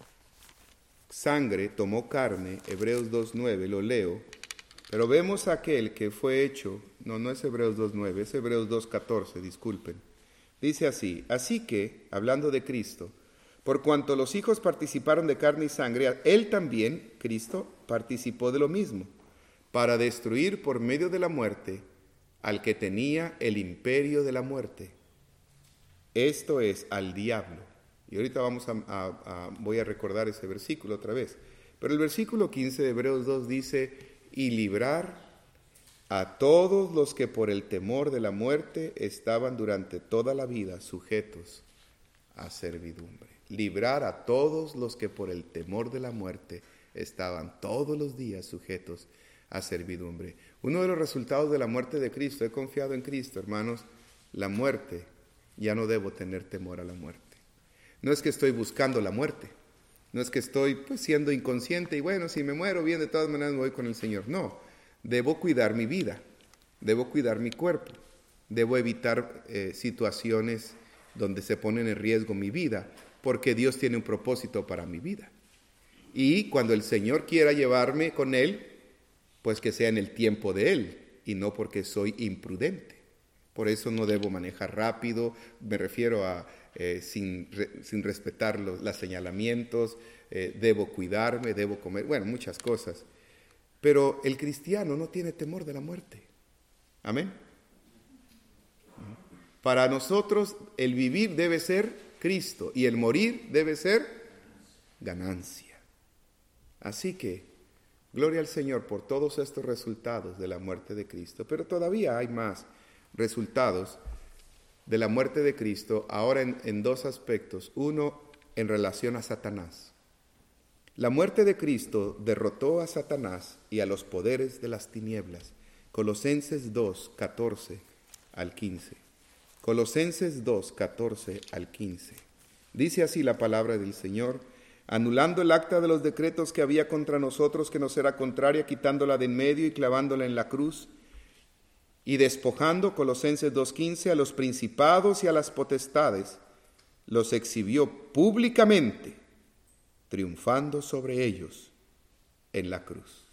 sangre, tomó carne, Hebreos 2:9, lo leo, pero vemos aquel que fue hecho, no es Hebreos 2:9, es Hebreos 2:14, disculpen. Dice así, así que, hablando de Cristo, por cuanto los hijos participaron de carne y sangre, él también, Cristo, participó de lo mismo, para destruir por medio de la muerte al que tenía el imperio de la muerte. Esto es, al diablo. Y ahorita voy a recordar ese versículo otra vez. Pero el versículo 15 de Hebreos 2 dice, y librar a todos los que por el temor de la muerte estaban durante toda la vida sujetos a servidumbre. Librar a todos los que por el temor de la muerte estaban todos los días sujetos a servidumbre. Uno de los resultados de la muerte de Cristo, he confiado en Cristo, hermanos, la muerte, ya no debo tener temor a la muerte. No es que estoy buscando la muerte, no es que estoy siendo inconsciente y bueno, si me muero bien, de todas maneras me voy con el Señor. No, debo cuidar mi vida, debo cuidar mi cuerpo, debo evitar situaciones donde se ponen en riesgo mi vida, porque Dios tiene un propósito para mi vida. Y cuando el Señor quiera llevarme con Él, pues que sea en el tiempo de Él y no porque soy imprudente. Por eso no debo manejar rápido, me refiero a sin respetar los señalamientos, debo cuidarme, debo comer, bueno, muchas cosas. Pero el cristiano no tiene temor de la muerte. Amén. Para nosotros el vivir debe ser Cristo y el morir debe ser ganancia. Así que, gloria al Señor por todos estos resultados de la muerte de Cristo, pero todavía hay más resultados de la muerte de Cristo, ahora en 2 aspectos. Uno, en relación a Satanás. La muerte de Cristo derrotó a Satanás y a los poderes de las tinieblas. Colosenses 2, 14 al 15. Colosenses 2, 14 al 15. Dice así la palabra del Señor: anulando el acta de los decretos que había contra nosotros, que nos era contraria, quitándola de en medio y clavándola en la cruz, y despojando, Colosenses 2:15, a los principados y a las potestades, los exhibió públicamente, triunfando sobre ellos en la cruz.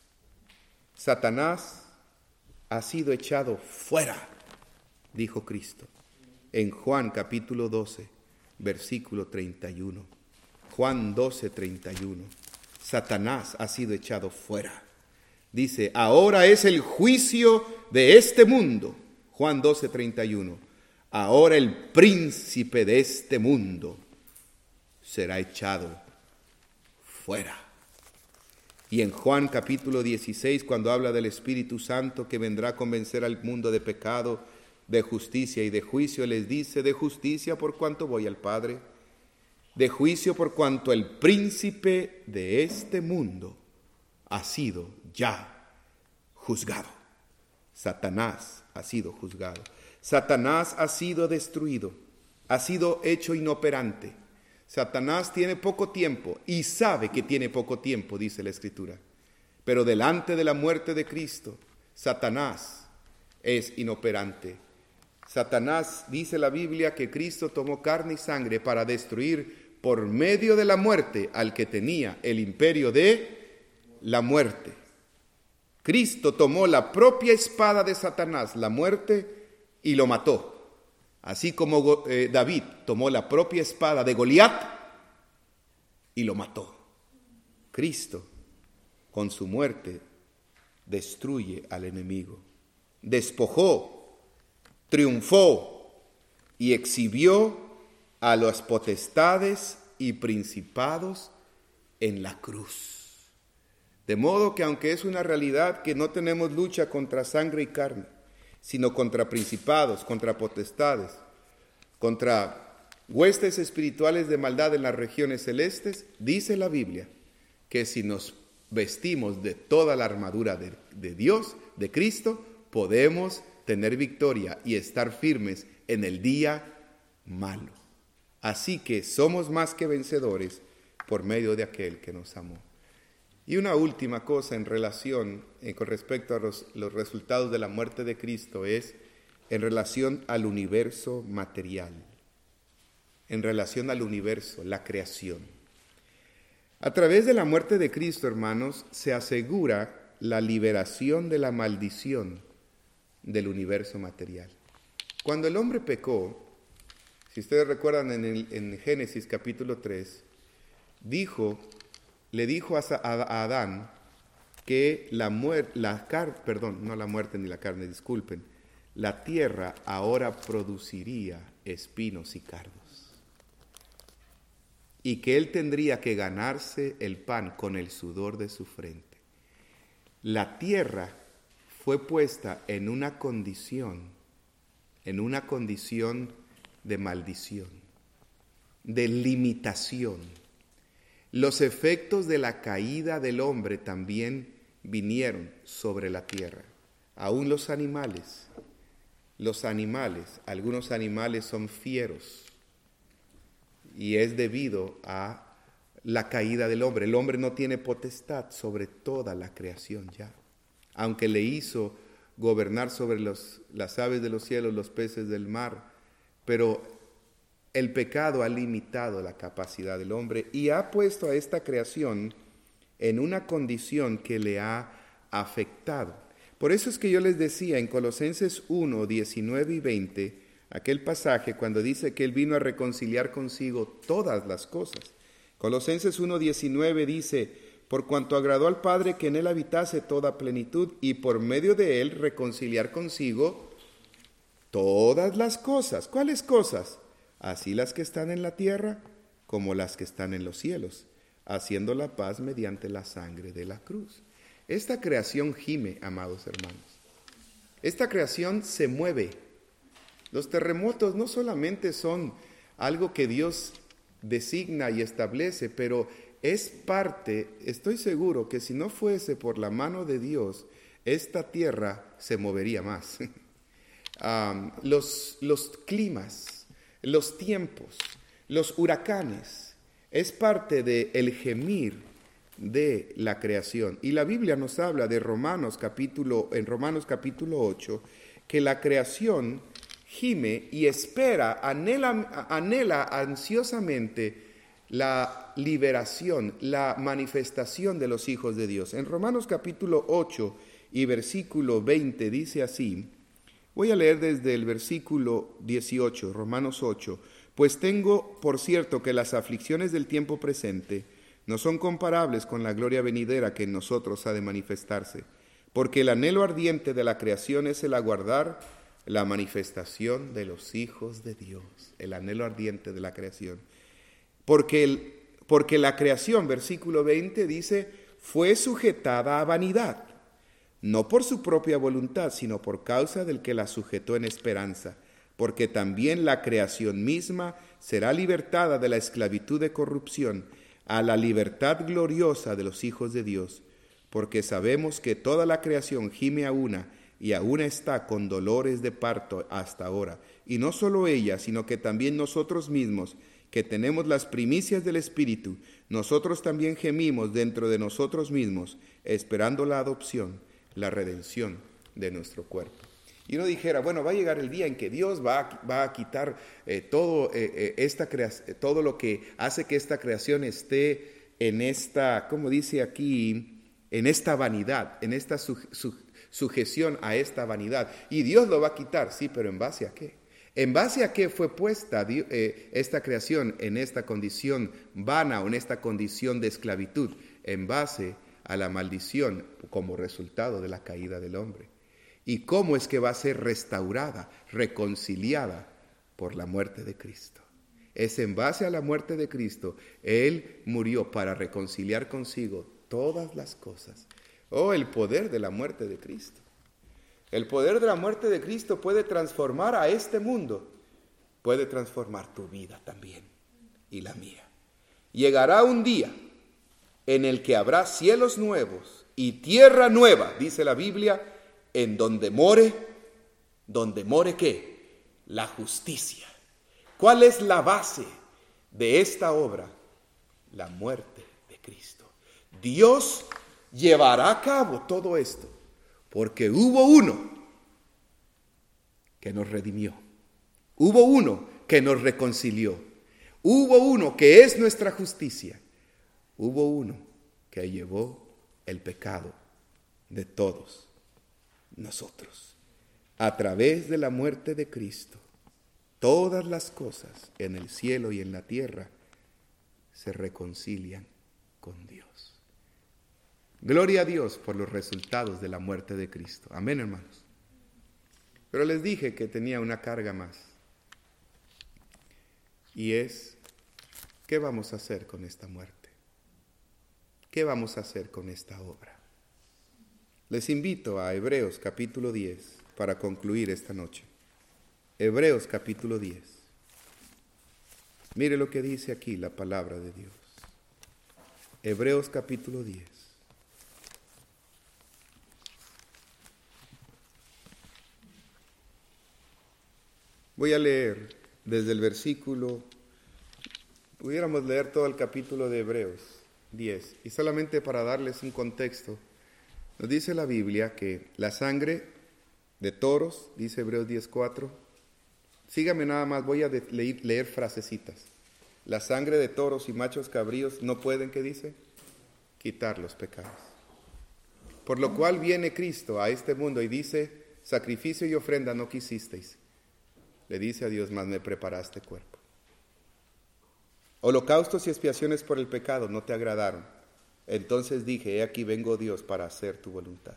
Satanás ha sido echado fuera, dijo Cristo, en Juan capítulo 12, versículo 31. Juan 12, 31. Satanás ha sido echado fuera. Dice, ahora es el juicio de este mundo. Juan 12, 31. Ahora el príncipe de este mundo será echado fuera. Y en Juan capítulo 16, cuando habla del Espíritu Santo que vendrá a convencer al mundo de pecado, de justicia y de juicio, les dice, de justicia por cuanto voy al Padre, de juicio por cuanto el príncipe de este mundo ha sido ya juzgado. Satanás ha sido juzgado. Satanás ha sido destruido, ha sido hecho inoperante. Satanás tiene poco tiempo y sabe que tiene poco tiempo, dice la Escritura. Pero delante de la muerte de Cristo, Satanás es inoperante. Satanás, dice la Biblia, que Cristo tomó carne y sangre para destruir por medio de la muerte al que tenía el imperio de la muerte. Cristo tomó la propia espada de Satanás, la muerte, y lo mató. Así como David tomó la propia espada de Goliat y lo mató. Cristo, con su muerte, destruye al enemigo. Despojó, triunfó y exhibió a las potestades y principados en la cruz. De modo que aunque es una realidad que no tenemos lucha contra sangre y carne, sino contra principados, contra potestades, contra huestes espirituales de maldad en las regiones celestes, dice la Biblia que si nos vestimos de toda la armadura de Dios, de Cristo, podemos tener victoria y estar firmes en el día malo. Así que somos más que vencedores por medio de aquel que nos amó. Y una última cosa en relación, con respecto a los resultados de la muerte de Cristo es en relación al universo material, en relación al universo, la creación. A través de la muerte de Cristo, hermanos, se asegura la liberación de la maldición del universo material. Cuando el hombre pecó, si ustedes recuerdan en Génesis capítulo 3, le dijo a Adán que la tierra ahora produciría espinos y cardos. Y que él tendría que ganarse el pan con el sudor de su frente. La tierra fue puesta en una condición de maldición, de limitación. Los efectos de la caída del hombre también vinieron sobre la tierra. Aún los animales, algunos animales son fieros y es debido a la caída del hombre. El hombre no tiene potestad sobre toda la creación ya, aunque le hizo gobernar sobre las aves de los cielos, los peces del mar, pero el pecado ha limitado la capacidad del hombre y ha puesto a esta creación en una condición que le ha afectado. Por eso es que yo les decía en Colosenses 1, 19 y 20, aquel pasaje cuando dice que Él vino a reconciliar consigo todas las cosas. Colosenses 1, 19 dice, por cuanto agradó al Padre que en Él habitase toda plenitud y por medio de Él reconciliar consigo todas las cosas. ¿Cuáles cosas? Así las que están en la tierra como las que están en los cielos, haciendo la paz mediante la sangre de la cruz. Esta creación gime, amados hermanos. Esta creación se mueve. Los terremotos no solamente son algo que Dios designa y establece, pero es parte, estoy seguro que si no fuese por la mano de Dios, esta tierra se movería más. Los climas, los tiempos, los huracanes, es parte del gemir de la creación. Y la Biblia nos habla de en Romanos capítulo 8, que la creación gime y espera, anhela ansiosamente la liberación, la manifestación de los hijos de Dios. En Romanos capítulo 8 y versículo 20 dice así, voy a leer desde el versículo 18, Romanos 8, pues tengo por cierto que las aflicciones del tiempo presente no son comparables con la gloria venidera que en nosotros ha de manifestarse, porque el anhelo ardiente de la creación es el aguardar la manifestación de los hijos de Dios, el anhelo ardiente de la creación. Porque la creación, versículo 20, dice, fue sujetada a vanidad, no por su propia voluntad, sino por causa del que la sujetó en esperanza, porque también la creación misma será libertada de la esclavitud de corrupción a la libertad gloriosa de los hijos de Dios, porque sabemos que toda la creación gime a una y aún está con dolores de parto hasta ahora. Y no solo ella, sino que también nosotros mismos, que tenemos las primicias del Espíritu, nosotros también gemimos dentro de nosotros mismos, esperando la adopción, la redención de nuestro cuerpo. Y uno dijera, bueno, va a llegar el día en que Dios va a quitar todo lo que hace que esta creación esté en esta, como dice aquí, en esta vanidad, en esta sujeción a esta vanidad. Y Dios lo va a quitar, sí, pero ¿en base a qué? ¿En base a qué fue puesta esta creación en esta condición vana o en esta condición de esclavitud? En base a la maldición como resultado de la caída del hombre. ¿Y cómo es que va a ser restaurada, reconciliada por la muerte de Cristo? Es en base a la muerte de Cristo. Él murió para reconciliar consigo todas las cosas. Oh, el poder de la muerte de Cristo. El poder de la muerte de Cristo puede transformar a este mundo. Puede transformar tu vida también y la mía. Llegará un día en el que habrá cielos nuevos y tierra nueva, dice la Biblia, en donde more ¿qué? La justicia. ¿Cuál es la base de esta obra? La muerte de Cristo. Dios llevará a cabo todo esto porque hubo uno que nos redimió. Hubo uno que nos reconcilió. Hubo uno que es nuestra justicia. Hubo uno que llevó el pecado de todos nosotros. A través de la muerte de Cristo, todas las cosas en el cielo y en la tierra se reconcilian con Dios. Gloria a Dios por los resultados de la muerte de Cristo. Amén, hermanos. Pero les dije que tenía una carga más. Y es, ¿qué vamos a hacer con esta muerte? ¿Qué vamos a hacer con esta obra? Les invito a Hebreos capítulo 10 para concluir esta noche. Hebreos capítulo 10. Mire lo que dice aquí la palabra de Dios. Hebreos capítulo 10. Voy a leer desde el versículo, pudiéramos leer todo el capítulo de Hebreos 10, y solamente para darles un contexto, nos dice la Biblia que la sangre de toros, dice Hebreos 10:4, sígame nada más, voy a leer frasecitas. La sangre de toros y machos cabríos no pueden, ¿qué dice? Quitar los pecados. Por lo cual viene Cristo a este mundo y dice, sacrificio y ofrenda no quisisteis. Le dice a Dios, mas me preparaste cuerpo. Holocaustos y expiaciones por el pecado no te agradaron. Entonces dije, he aquí vengo Dios para hacer tu voluntad.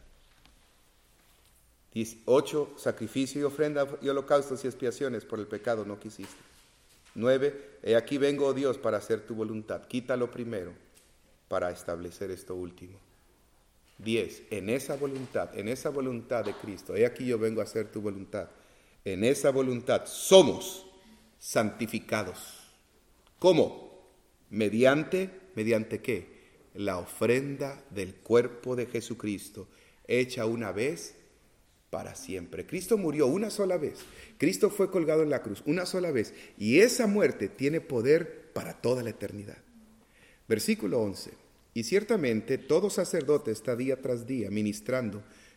8, sacrificio y ofrenda y holocaustos y expiaciones por el pecado no quisiste. 9, he aquí vengo Dios para hacer tu voluntad. Quítalo primero para establecer esto último. 10, en esa voluntad de Cristo, he aquí yo vengo a hacer tu voluntad. En esa voluntad somos santificados. ¿Cómo? ¿Mediante qué? La ofrenda del cuerpo de Jesucristo, hecha una vez para siempre. Cristo murió una sola vez. Cristo fue colgado en la cruz una sola vez. Y esa muerte tiene poder para toda la eternidad. Versículo 11. Y ciertamente todo sacerdote está día tras día ministrando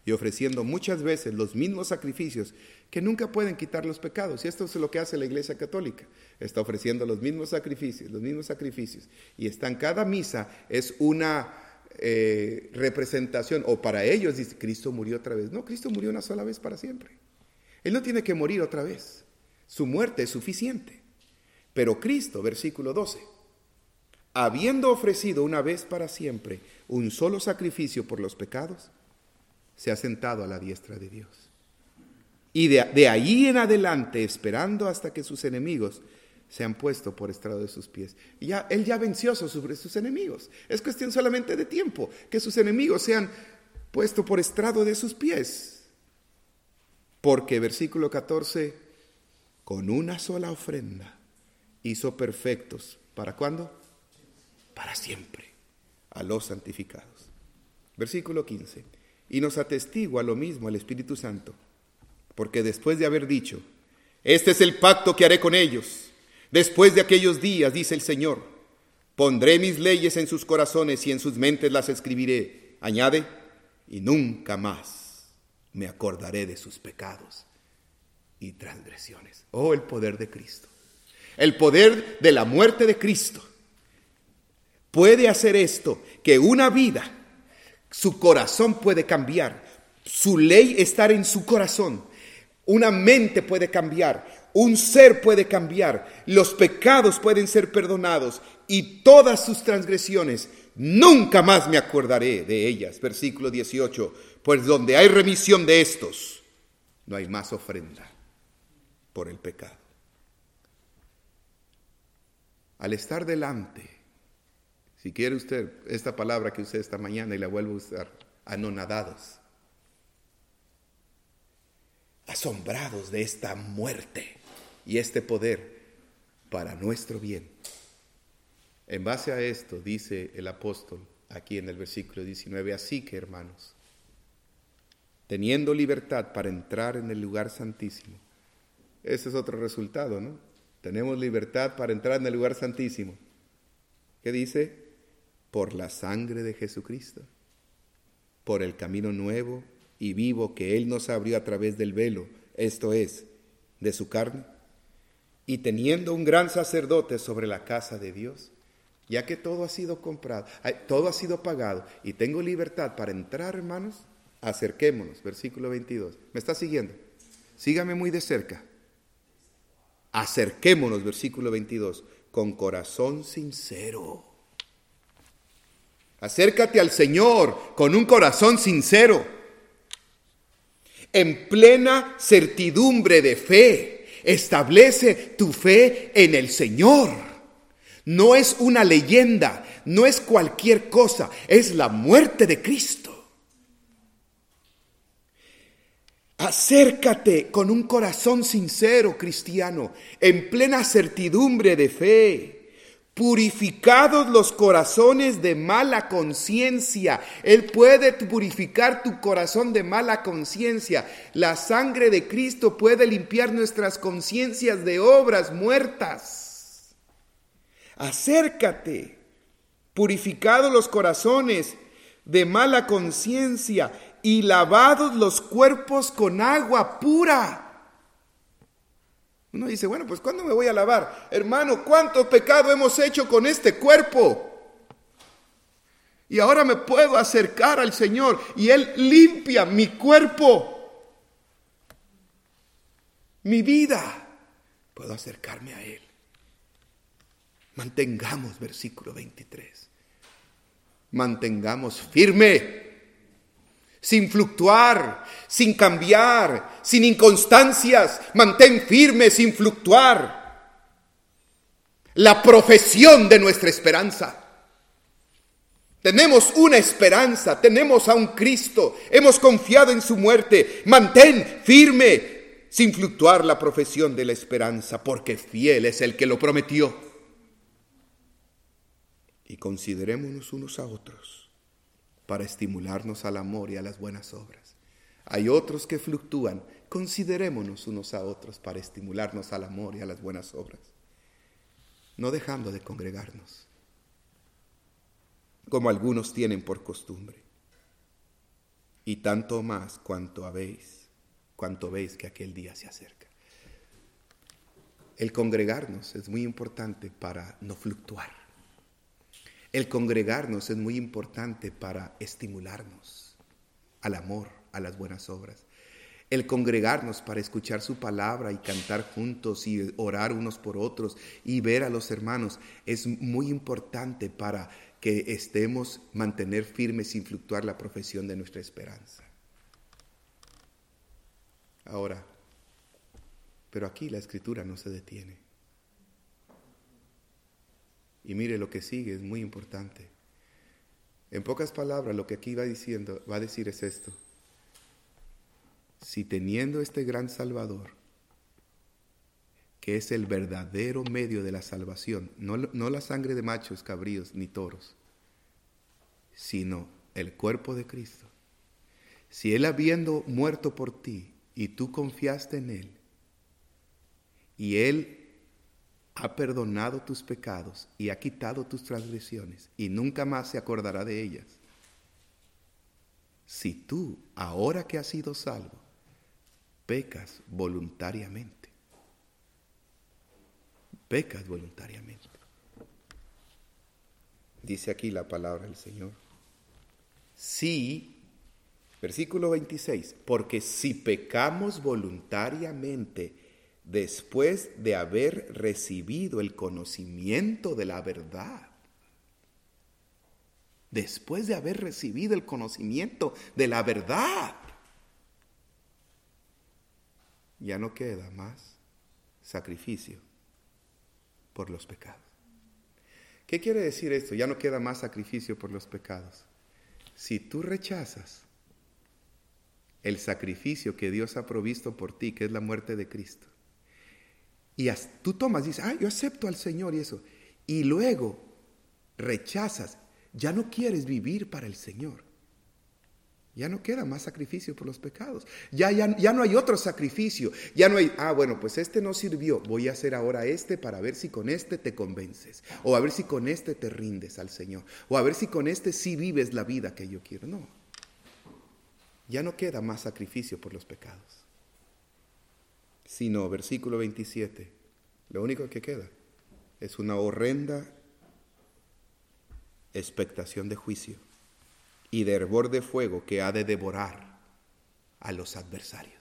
y ofreciendo muchas veces los mismos sacrificios que nunca pueden quitar los pecados. Y esto es lo que hace la Iglesia Católica. Está ofreciendo los mismos sacrificios. Y está en cada misa, es una representación, o para ellos dice, Cristo murió otra vez. No, Cristo murió una sola vez para siempre. Él no tiene que morir otra vez. Su muerte es suficiente. Pero Cristo, versículo 12, habiendo ofrecido una vez para siempre un solo sacrificio por los pecados, se ha sentado a la diestra de Dios. Y de ahí en adelante, esperando hasta que sus enemigos se han puesto por estrado de sus pies. Él ya venció sobre sus enemigos. Es cuestión solamente de tiempo que sus enemigos sean puesto por estrado de sus pies. Porque, versículo 14, con una sola ofrenda hizo perfectos. ¿Para cuándo? Para siempre, a los santificados. Versículo 15. Y nos atestigua lo mismo el Espíritu Santo, porque después de haber dicho, este es el pacto que haré con ellos, después de aquellos días, dice el Señor, pondré mis leyes en sus corazones y en sus mentes las escribiré. Añade, y nunca más me acordaré de sus pecados y transgresiones. Oh, el poder de Cristo. El poder de la muerte de Cristo puede hacer esto, que una vida, su corazón puede cambiar, su ley estar en su corazón, una mente puede cambiar, un ser puede cambiar, los pecados pueden ser perdonados y todas sus transgresiones, nunca más me acordaré de ellas. Versículo 18, pues donde hay remisión de estos, no hay más ofrenda por el pecado. Al estar delante, si quiere usted esta palabra que usé esta mañana y la vuelvo a usar, anonadados, asombrados de esta muerte y este poder para nuestro bien. En base a esto dice el apóstol aquí en el versículo 19, así que hermanos, teniendo libertad para entrar en el lugar santísimo, ese es otro resultado, ¿no? Tenemos libertad para entrar en el lugar santísimo. ¿Qué dice? Por la sangre de Jesucristo, por el camino nuevo y vivo que Él nos abrió a través del velo, esto es, de su carne, y teniendo un gran sacerdote sobre la casa de Dios, ya que todo ha sido comprado, todo ha sido pagado, y tengo libertad para entrar, hermanos, acerquémonos, versículo 22. ¿Me está siguiendo? Sígame muy de cerca. Acerquémonos, versículo 22, con corazón sincero. Acércate al Señor con un corazón sincero, en plena certidumbre de fe. Establece tu fe en el Señor. No es una leyenda, no es cualquier cosa, es la muerte de Cristo. Acércate con un corazón sincero, cristiano, en plena certidumbre de fe. Purificados los corazones de mala conciencia. Él puede purificar tu corazón de mala conciencia. La sangre de Cristo puede limpiar nuestras conciencias de obras muertas. Acércate. Purificados los corazones de mala conciencia y lavados los cuerpos con agua pura. Uno dice, bueno, pues ¿cuándo me voy a lavar? Hermano, ¿cuánto pecado hemos hecho con este cuerpo? Y ahora me puedo acercar al Señor y Él limpia mi cuerpo, mi vida. Puedo acercarme a Él. Mantengamos, versículo 23. Mantengamos firme, sin fluctuar, sin cambiar, sin inconstancias. Mantén firme, sin fluctuar, la profesión de nuestra esperanza. Tenemos una esperanza, tenemos a un Cristo, hemos confiado en su muerte. Mantén firme, sin fluctuar, la profesión de la esperanza, porque fiel es el que lo prometió. Y considerémonos unos a otros para estimularnos al amor y a las buenas obras. Hay otros que fluctúan. Considerémonos unos a otros para estimularnos al amor y a las buenas obras, no dejando de congregarnos, como algunos tienen por costumbre, y tanto más cuanto veis que aquel día se acerca. El congregarnos es muy importante para no fluctuar. El congregarnos es muy importante para estimularnos al amor, a las buenas obras. El congregarnos para escuchar su palabra y cantar juntos y orar unos por otros y ver a los hermanos es muy importante para que estemos mantener firmes sin fluctuar la profesión de nuestra esperanza. Ahora, pero aquí la Escritura no se detiene. Y mire, lo que sigue es muy importante. En pocas palabras, lo que aquí va a decir es esto. Si teniendo este gran Salvador, que es el verdadero medio de la salvación, no la sangre de machos, cabríos ni toros, sino el cuerpo de Cristo, si Él habiendo muerto por ti y tú confiaste en Él, y Él ha perdonado tus pecados y ha quitado tus transgresiones y nunca más se acordará de ellas. Si tú, ahora que has sido salvo, pecas voluntariamente, dice aquí la palabra del Señor. Sí, versículo 26, porque si pecamos voluntariamente, después de haber recibido el conocimiento de la verdad, ya no queda más sacrificio por los pecados. ¿Qué quiere decir esto? Ya no queda más sacrificio por los pecados. Si tú rechazas el sacrificio que Dios ha provisto por ti, que es la muerte de Cristo, y tú tomas, dices, yo acepto al Señor y eso, y luego rechazas, ya no quieres vivir para el Señor. Ya no queda más sacrificio por los pecados. Ya no hay otro sacrificio. Ya no hay, bueno, pues este no sirvió. Voy a hacer ahora este para ver si con este te convences. O a ver si con este te rindes al Señor. O a ver si con este sí vives la vida que yo quiero. No. Ya no queda más sacrificio por los pecados. Sino, versículo 27, lo único que queda es una horrenda expectación de juicio y de hervor de fuego que ha de devorar a los adversarios.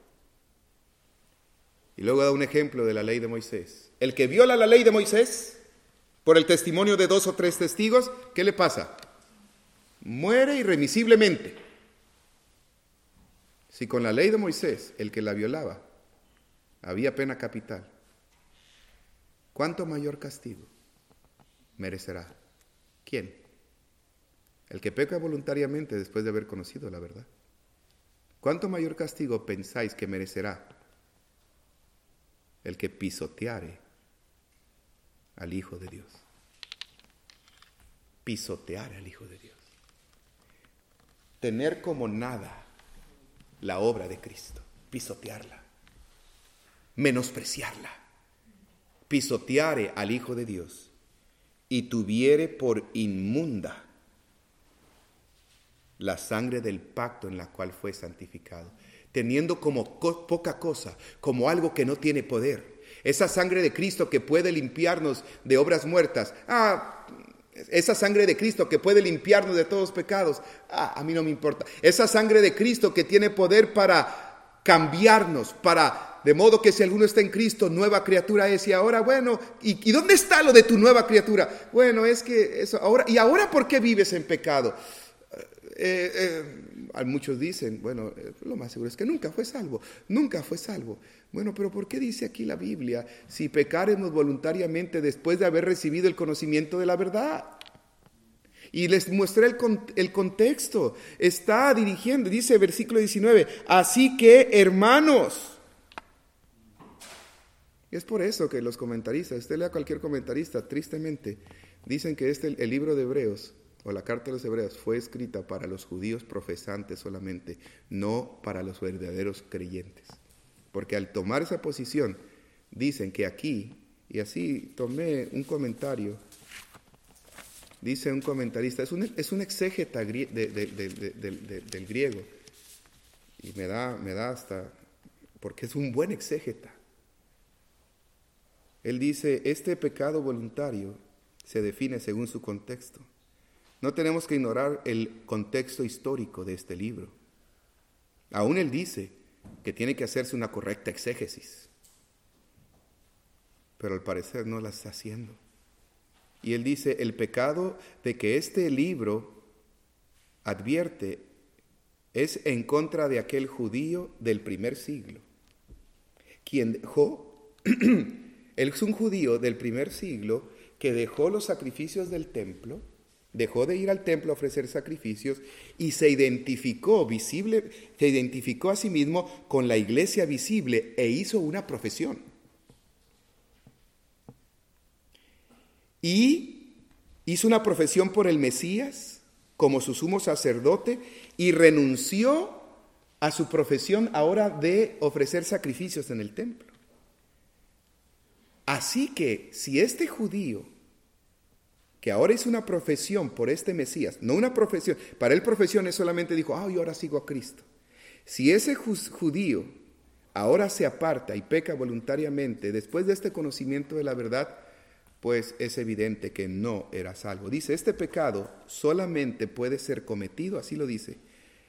Y luego da un ejemplo de la ley de Moisés. El que viola la ley de Moisés por el testimonio de 2 o 3 testigos, ¿qué le pasa? Muere irremisiblemente. Si con la ley de Moisés el que la violaba había pena capital, ¿cuánto mayor castigo merecerá? ¿Quién? El que peca voluntariamente después de haber conocido la verdad. ¿Cuánto mayor castigo pensáis que merecerá el que pisoteare al Hijo de Dios? Pisoteare al Hijo de Dios. Tener como nada la obra de Cristo. Pisotearla. Menospreciarla. Pisoteare al Hijo de Dios y tuviere por inmunda la sangre del pacto en la cual fue santificado, teniendo como poca cosa, como algo que no tiene poder. Esa sangre de Cristo que puede limpiarnos de obras muertas. Esa sangre de Cristo que puede limpiarnos de todos pecados. A mí no me importa. Esa sangre de Cristo que tiene poder para cambiarnos, de modo que si alguno está en Cristo, nueva criatura es. Y ahora, bueno, ¿y dónde está lo de tu nueva criatura? Bueno, es que eso ahora. ¿Y ahora por qué vives en pecado? Muchos dicen, bueno, lo más seguro es que nunca fue salvo. Bueno, pero ¿por qué dice aquí la Biblia? Si pecaremos voluntariamente después de haber recibido el conocimiento de la verdad. Y les mostré el contexto. Está dirigiendo, dice versículo 19, así que hermanos. Y es por eso que los comentaristas, usted lea a cualquier comentarista, tristemente, dicen que el libro de Hebreos, o la carta de los Hebreos, fue escrita para los judíos profesantes solamente, no para los verdaderos creyentes. Porque al tomar esa posición, dicen que aquí, y así tomé un comentario, dice un comentarista, es un exégeta del griego, y me da hasta, porque es un buen exégeta. Él dice, este pecado voluntario se define según su contexto. No tenemos que ignorar el contexto histórico de este libro. Aún él dice que tiene que hacerse una correcta exégesis, pero al parecer no la está haciendo. Y él dice, el pecado de que este libro advierte es en contra de aquel judío del primer siglo, quien dejó, él es un judío del primer siglo que dejó los sacrificios del templo, dejó de ir al templo a ofrecer sacrificios y se identificó a sí mismo con la iglesia visible e hizo una profesión. Y hizo una profesión por el Mesías como su sumo sacerdote y renunció a su profesión ahora de ofrecer sacrificios en el templo. Así que si este judío, que ahora hizo una profesión por este Mesías, no una profesión, para él profesión es solamente dijo, yo ahora sigo a Cristo. Si ese judío ahora se aparta y peca voluntariamente después de este conocimiento de la verdad, pues es evidente que no era salvo. Dice, este pecado solamente puede ser cometido, así lo dice,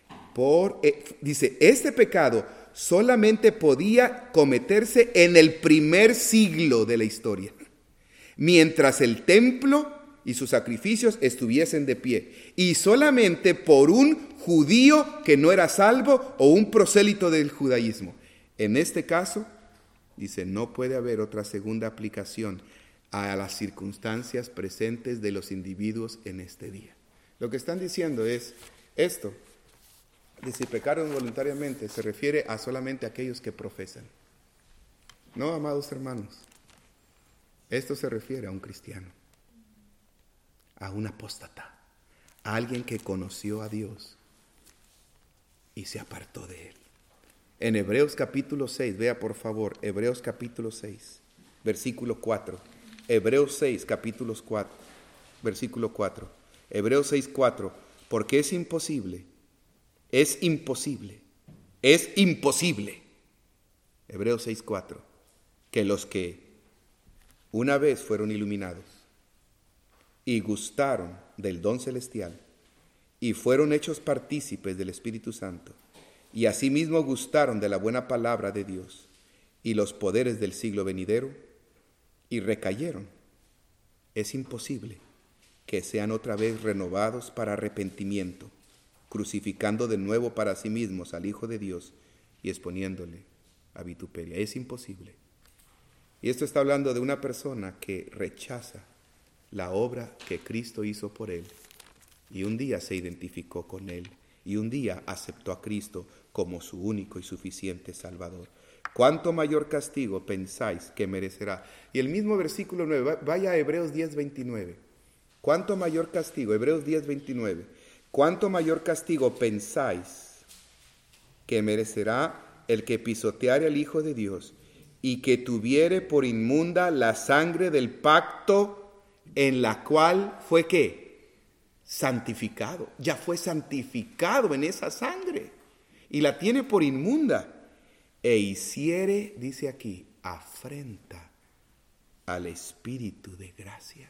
dice, este pecado solamente podía cometerse en el primer siglo de la historia, mientras el templo y sus sacrificios estuviesen de pie, y solamente por un judío que no era salvo o un prosélito del judaísmo. En este caso, dice, no puede haber otra segunda aplicación a las circunstancias presentes de los individuos en este día. Lo que están diciendo es esto, de si pecaron voluntariamente, se refiere a solamente aquellos que profesan. No, amados hermanos, esto se refiere a un cristiano, a un apóstata, a alguien que conoció a Dios y se apartó de él. En Hebreos capítulo 6, vea por favor, Hebreos capítulo 6, versículo 4. Hebreos 6, capítulos 4, versículo 4. Hebreos 6, 4. Porque es imposible. Hebreos 6, 4. Que los que una vez fueron iluminados y gustaron del don celestial y fueron hechos partícipes del Espíritu Santo y asimismo gustaron de la buena palabra de Dios y los poderes del siglo venidero, y recayeron, es imposible que sean otra vez renovados para arrepentimiento, crucificando de nuevo para sí mismos al Hijo de Dios y exponiéndole a vituperio. Es imposible. Y esto está hablando de una persona que rechaza la obra que Cristo hizo por él, y un día se identificó con él, y un día aceptó a Cristo como su único y suficiente Salvador. ¿Cuánto mayor castigo pensáis que merecerá? Y el mismo versículo 9, vaya a Hebreos 10, 29. ¿Cuánto mayor castigo? Hebreos 10, 29. ¿Cuánto mayor castigo pensáis que merecerá el que pisoteare al Hijo de Dios y que tuviere por inmunda la sangre del pacto en la cual fue ¿qué? Santificado. Ya fue santificado en esa sangre y la tiene por inmunda. E hiciere, dice aquí, afrenta al Espíritu de gracia.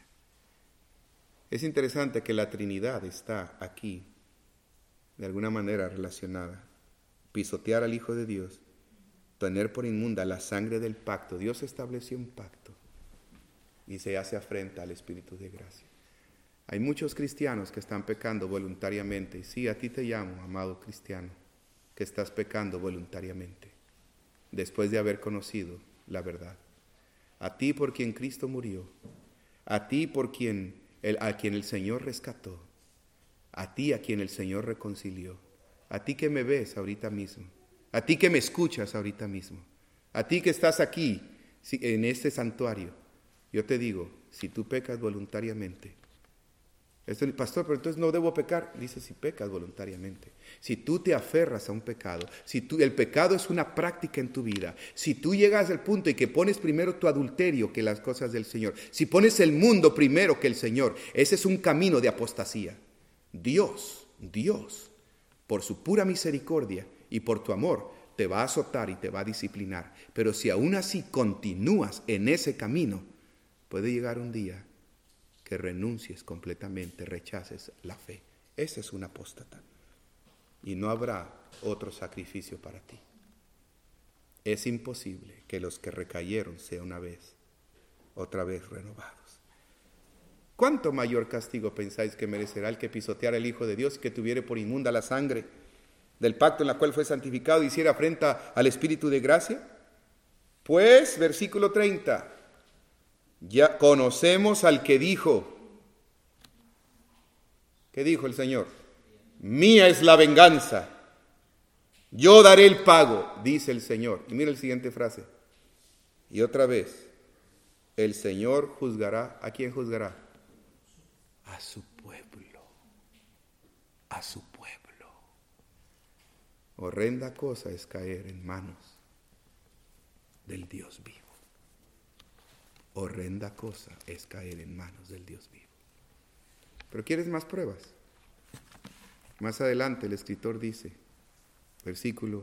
Es interesante que la Trinidad está aquí, de alguna manera relacionada. Pisotear al Hijo de Dios, tener por inmunda la sangre del pacto. Dios estableció un pacto y se hace afrenta al Espíritu de gracia. Hay muchos cristianos que están pecando voluntariamente. Y sí, a ti te llamo, amado cristiano, que estás pecando voluntariamente, después de haber conocido la verdad. A ti por quien Cristo murió, a ti por a quien el Señor rescató, a ti a quien el Señor reconcilió, a ti que me ves ahorita mismo, a ti que me escuchas ahorita mismo, a ti que estás aquí en este santuario, yo te digo, si tú pecas voluntariamente, pastor, pero entonces no debo pecar. Dice, si pecas voluntariamente, si tú te aferras a un pecado, el pecado es una práctica en tu vida, si tú llegas al punto y que pones primero tu adulterio que las cosas del Señor, si pones el mundo primero que el Señor, ese es un camino de apostasía. Dios, por su pura misericordia, y por tu amor te va a azotar y te va a disciplinar. Pero si aún así continúas en ese camino, puede llegar un día que renuncies completamente, rechaces la fe. Ese es un apóstata. Y no habrá otro sacrificio para ti. Es imposible que los que recayeron sean otra vez renovados. ¿Cuánto mayor castigo pensáis que merecerá el que pisoteara el Hijo de Dios y que tuviere por inmunda la sangre del pacto en la cual fue santificado y hiciera afrenta al Espíritu de gracia? Pues, versículo 30, ya conocemos al que dijo. ¿Qué dijo el Señor? Mía es la venganza, yo daré el pago, dice el Señor. Y mira la siguiente frase. Y otra vez, el Señor juzgará. ¿A quién juzgará? A su pueblo. A su pueblo. Horrenda cosa es caer en manos del Dios vivo. Horrenda cosa es caer en manos del Dios vivo. ¿Pero quieres más pruebas? Más adelante el escritor dice, versículo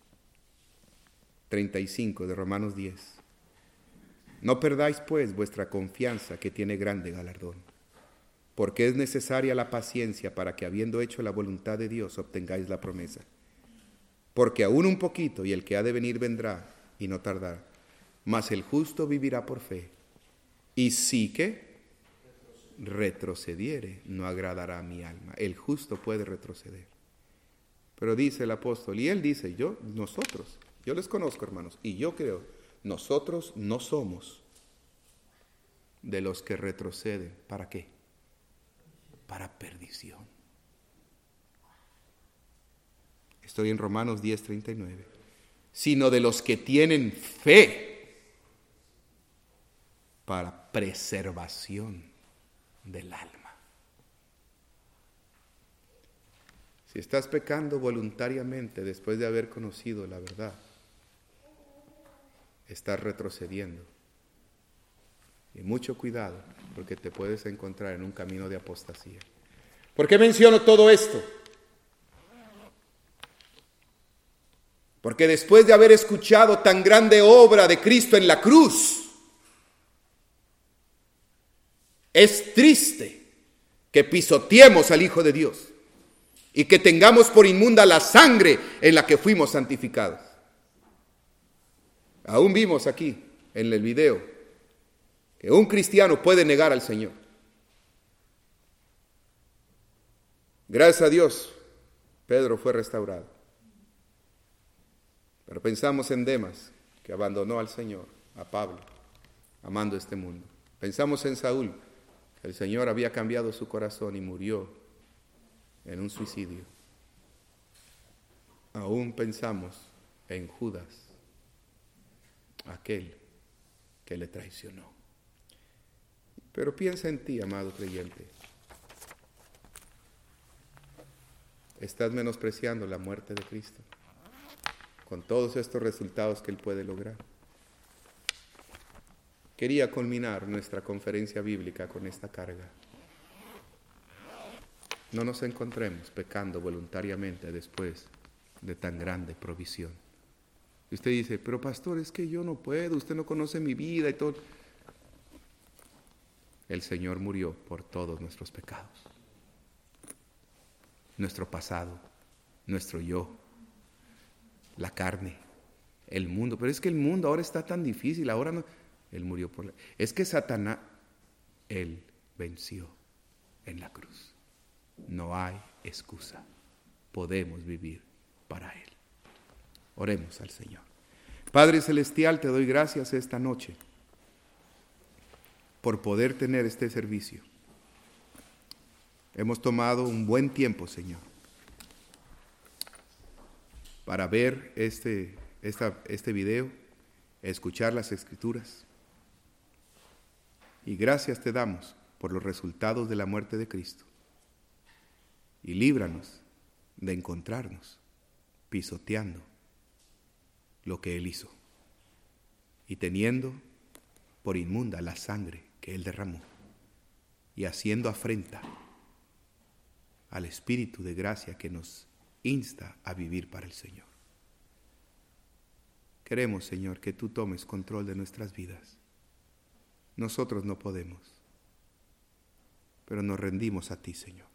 35 de Romanos 10, no perdáis pues vuestra confianza, que tiene grande galardón, porque es necesaria la paciencia para que, habiendo hecho la voluntad de Dios, obtengáis la promesa. Porque aún un poquito, y el que ha de venir vendrá, y no tardará. Mas el justo vivirá por fe. Y sí que retrocediere, no agradará a mi alma. El justo puede retroceder. Pero dice el apóstol, y él dice, yo les conozco, hermanos, y yo creo, nosotros no somos de los que retroceden. ¿Para qué? Para perdición. Estoy en Romanos 10:39. Sino de los que tienen fe para preservación del alma. Si estás pecando voluntariamente después de haber conocido la verdad, estás retrocediendo. Y mucho cuidado, porque te puedes encontrar en un camino de apostasía. ¿Por qué menciono todo esto? Porque después de haber escuchado tan grande obra de Cristo en la cruz, es triste que pisoteemos al Hijo de Dios y que tengamos por inmunda la sangre en la que fuimos santificados. Aún vimos aquí en el video que un cristiano puede negar al Señor. Gracias a Dios, Pedro fue restaurado. Pero pensamos en Demas, que abandonó al Señor, a Pablo, amando este mundo. Pensamos en Saúl, que el Señor había cambiado su corazón y murió en un suicidio. Aún pensamos en Judas, aquel que le traicionó. Pero piensa en ti, amado creyente. ¿Estás menospreciando la muerte de Cristo con todos estos resultados que Él puede lograr? Quería culminar nuestra conferencia bíblica con esta carga. No nos encontremos pecando voluntariamente después de tan grande provisión. Y usted dice, pero pastor, es que yo no puedo, usted no conoce mi vida y todo. El Señor murió por todos nuestros pecados. Nuestro pasado, nuestro yo, la carne, el mundo. Pero es que el mundo ahora está tan difícil, ahora no. Él murió por Es que Satanás, Él venció en la cruz. No hay excusa. Podemos vivir para Él. Oremos al Señor. Padre Celestial, te doy gracias esta noche por poder tener este servicio. Hemos tomado un buen tiempo, Señor, para ver este video, escuchar las Escrituras. Y gracias te damos por los resultados de la muerte de Cristo. Y líbranos de encontrarnos pisoteando lo que Él hizo y teniendo por inmunda la sangre que Él derramó y haciendo afrenta al Espíritu de gracia que nos insta a vivir para el Señor. Queremos, Señor, que tú tomes control de nuestras vidas. Nosotros no podemos, pero nos rendimos a ti, Señor.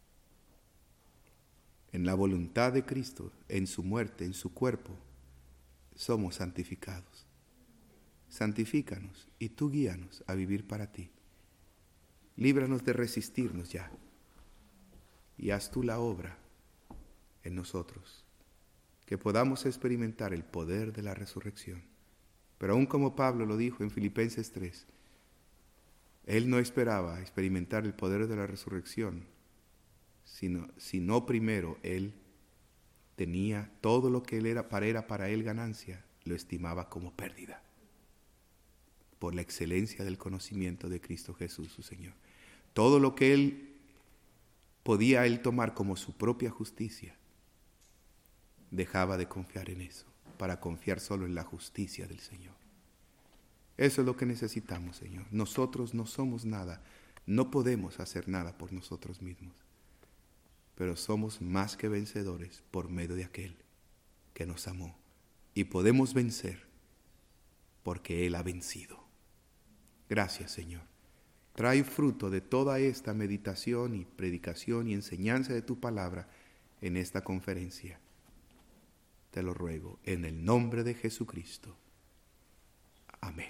En la voluntad de Cristo, en su muerte, en su cuerpo, somos santificados. Santifícanos y tú guíanos a vivir para ti. Líbranos de resistirnos ya y haz tú la obra en nosotros, que podamos experimentar el poder de la resurrección. Pero aún como Pablo lo dijo en Filipenses 3, él no esperaba experimentar el poder de la resurrección, sino primero él tenía todo lo que era para él ganancia, lo estimaba como pérdida, por la excelencia del conocimiento de Cristo Jesús, su Señor. Todo lo que él podía tomar como su propia justicia, dejaba de confiar en eso, para confiar solo en la justicia del Señor. Eso es lo que necesitamos, Señor. Nosotros no somos nada, no podemos hacer nada por nosotros mismos, pero somos más que vencedores por medio de aquel que nos amó, y podemos vencer porque Él ha vencido. Gracias, Señor. Trae fruto de toda esta meditación y predicación y enseñanza de tu palabra en esta conferencia. Te lo ruego en el nombre de Jesucristo. Amén.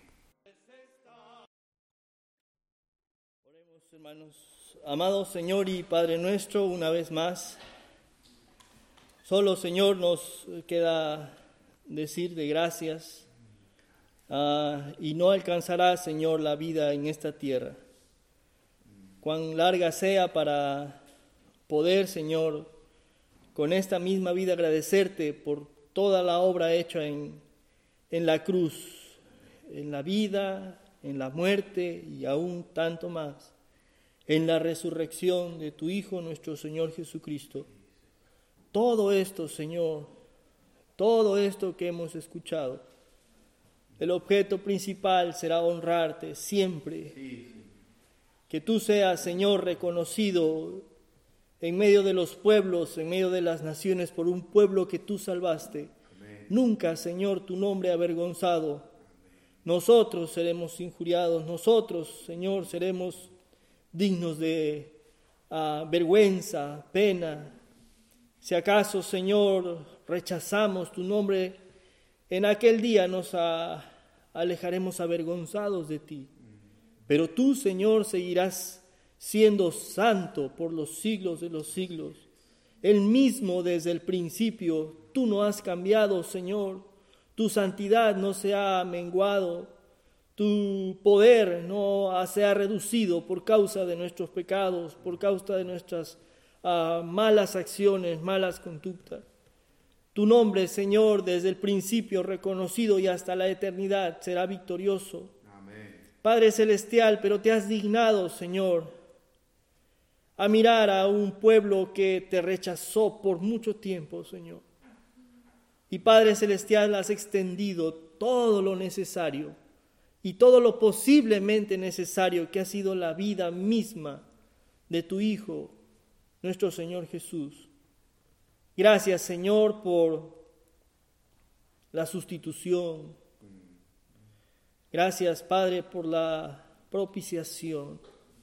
Oremos, hermanos. Amado Señor y Padre nuestro, una vez más, solo, Señor, nos queda decir de gracias y no alcanzará, Señor, la vida en esta tierra. Cuán larga sea para poder, Señor, con esta misma vida agradecerte por toda la obra hecha en la cruz, en la vida, en la muerte y aún tanto más, en la resurrección de tu Hijo, nuestro Señor Jesucristo. Todo esto, Señor, todo esto que hemos escuchado, el objeto principal será honrarte siempre. Que tú seas, Señor, reconocido en medio de los pueblos, en medio de las naciones, por un pueblo que tú salvaste. Amén. Nunca, Señor, tu nombre avergonzado. Amén. Nosotros seremos injuriados, nosotros, Señor, seremos dignos de vergüenza, pena. Si acaso, Señor, rechazamos tu nombre, en aquel día nos alejaremos avergonzados de ti. Pero tú, Señor, seguirás siendo santo por los siglos de los siglos. El mismo desde el principio, tú no has cambiado, Señor. Tu santidad no se ha menguado. Tu poder no se ha reducido por causa de nuestros pecados, por causa de nuestras malas acciones, malas conductas. Tu nombre, Señor, desde el principio reconocido y hasta la eternidad será victorioso. Amén. Padre Celestial, pero te has dignado, Señor, a mirar a un pueblo que te rechazó por mucho tiempo, Señor. Y Padre Celestial, has extendido todo lo necesario y todo lo posiblemente necesario que ha sido la vida misma de tu Hijo, nuestro Señor Jesús. Gracias, Señor, por la sustitución. Gracias, Padre, por la propiciación.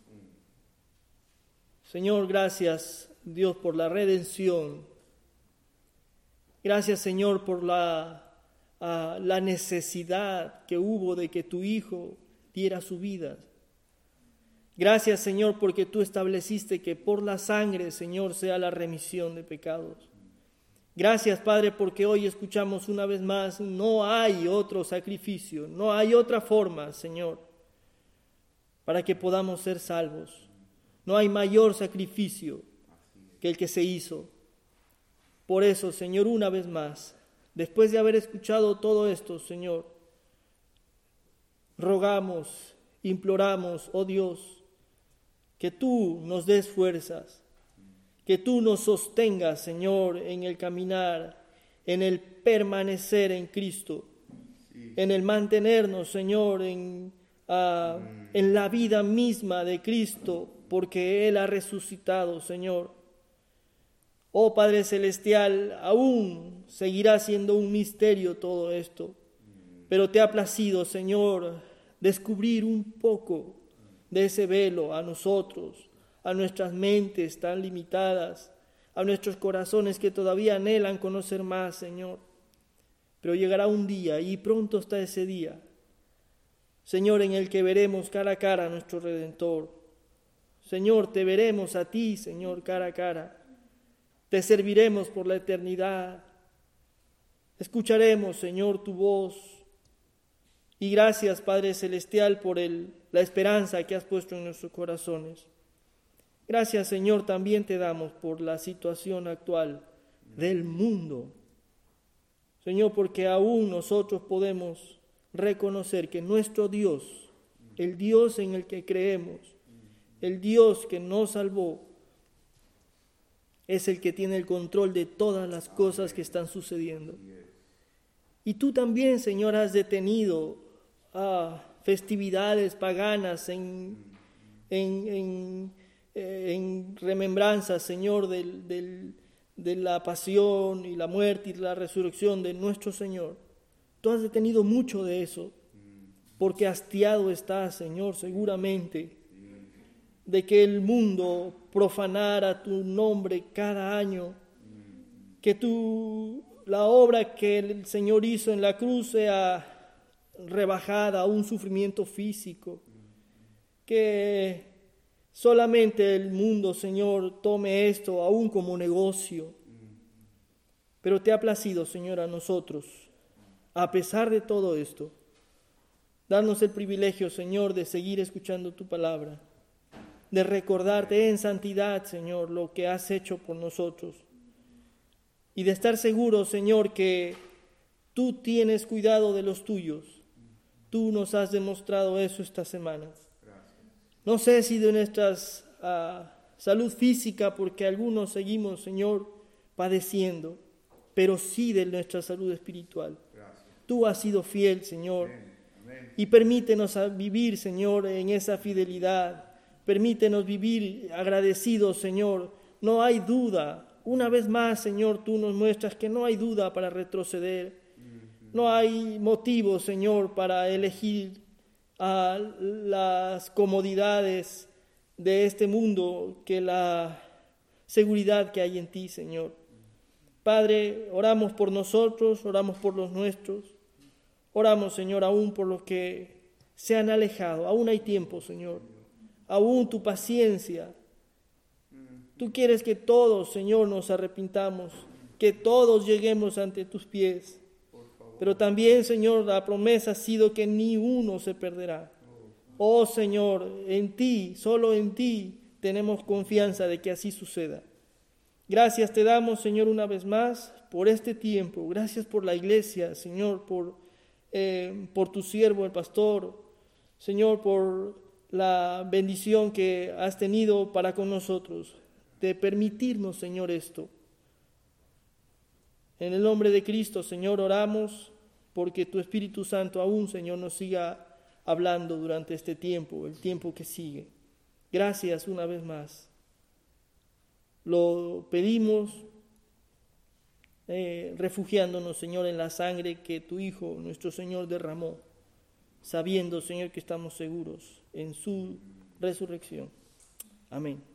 Señor, gracias, Dios, por la redención. Gracias, Señor, por la necesidad que hubo de que tu Hijo diera su vida. Gracias, Señor, porque tú estableciste que por la sangre, Señor, sea la remisión de pecados. Gracias, Padre, porque hoy escuchamos una vez más, no hay otro sacrificio, no hay otra forma, Señor, para que podamos ser salvos. No hay mayor sacrificio que el que se hizo. Por eso, Señor, una vez más, después de haber escuchado todo esto, Señor, rogamos, imploramos, oh Dios, que tú nos des fuerzas, que tú nos sostengas, Señor, en el caminar, en el permanecer en Cristo, en el mantenernos, Señor, en la vida misma de Cristo, porque Él ha resucitado, Señor. Oh Padre Celestial, aún seguirá siendo un misterio todo esto, pero te ha placido, Señor, descubrir un poco de ese velo a nosotros, a nuestras mentes tan limitadas, a nuestros corazones que todavía anhelan conocer más, Señor. Pero llegará un día, y pronto está ese día, Señor, en el que veremos cara a cara a nuestro Redentor. Señor, te veremos a ti, Señor, cara a cara. Te serviremos por la eternidad. Escucharemos, Señor, tu voz. Y gracias, Padre Celestial, por la esperanza que has puesto en nuestros corazones. Gracias, Señor, también te damos por la situación actual del mundo. Señor, porque aún nosotros podemos reconocer que nuestro Dios, el Dios en el que creemos, el Dios que nos salvó, es el que tiene el control de todas las cosas que están sucediendo. Y tú también, Señor, has detenido festividades paganas en remembranza, Señor, de la pasión y la muerte y la resurrección de nuestro Señor. Tú has detenido mucho de eso, porque hastiado estás, Señor, seguramente, de que el mundo profanara tu nombre cada año, que la obra que el Señor hizo en la cruz sea rebajada a un sufrimiento físico, que solamente el mundo, Señor, tome esto aún como negocio. Pero te ha placido, Señor, a nosotros, a pesar de todo esto, darnos el privilegio, Señor, de seguir escuchando tu palabra, de recordarte en santidad, Señor, lo que has hecho por nosotros, y de estar seguros, Señor, que tú tienes cuidado de los tuyos. Tú nos has demostrado eso esta semana. No sé si de nuestra salud física, porque algunos seguimos, Señor, padeciendo, pero sí de nuestra salud espiritual. Tú has sido fiel, Señor, y permítenos vivir, Señor, en esa fidelidad. Permítenos vivir agradecidos, Señor. No hay duda. Una vez más, Señor, tú nos muestras que no hay duda para retroceder. No hay motivo, Señor, para elegir las comodidades de este mundo que la seguridad que hay en ti, Señor. Padre, oramos por nosotros, oramos por los nuestros. Oramos, Señor, aún por los que se han alejado. Aún hay tiempo, Señor. Aún tu paciencia. Tú quieres que todos, Señor, nos arrepintamos, que todos lleguemos ante tus pies. Pero también, Señor, la promesa ha sido que ni uno se perderá. Oh, Señor, en ti, solo en ti, tenemos confianza de que así suceda. Gracias te damos, Señor, una vez más por este tiempo. Gracias por la iglesia, Señor, por tu siervo, el pastor. Señor, por la bendición que has tenido para con nosotros, de permitirnos, Señor, esto. En el nombre de Cristo, Señor, oramos porque tu Espíritu Santo aún, Señor, nos siga hablando durante este tiempo, el tiempo que sigue. Gracias una vez más. Lo pedimos refugiándonos, Señor, en la sangre que tu Hijo, nuestro Señor, derramó, sabiendo, Señor, que estamos seguros en su resurrección. Amén.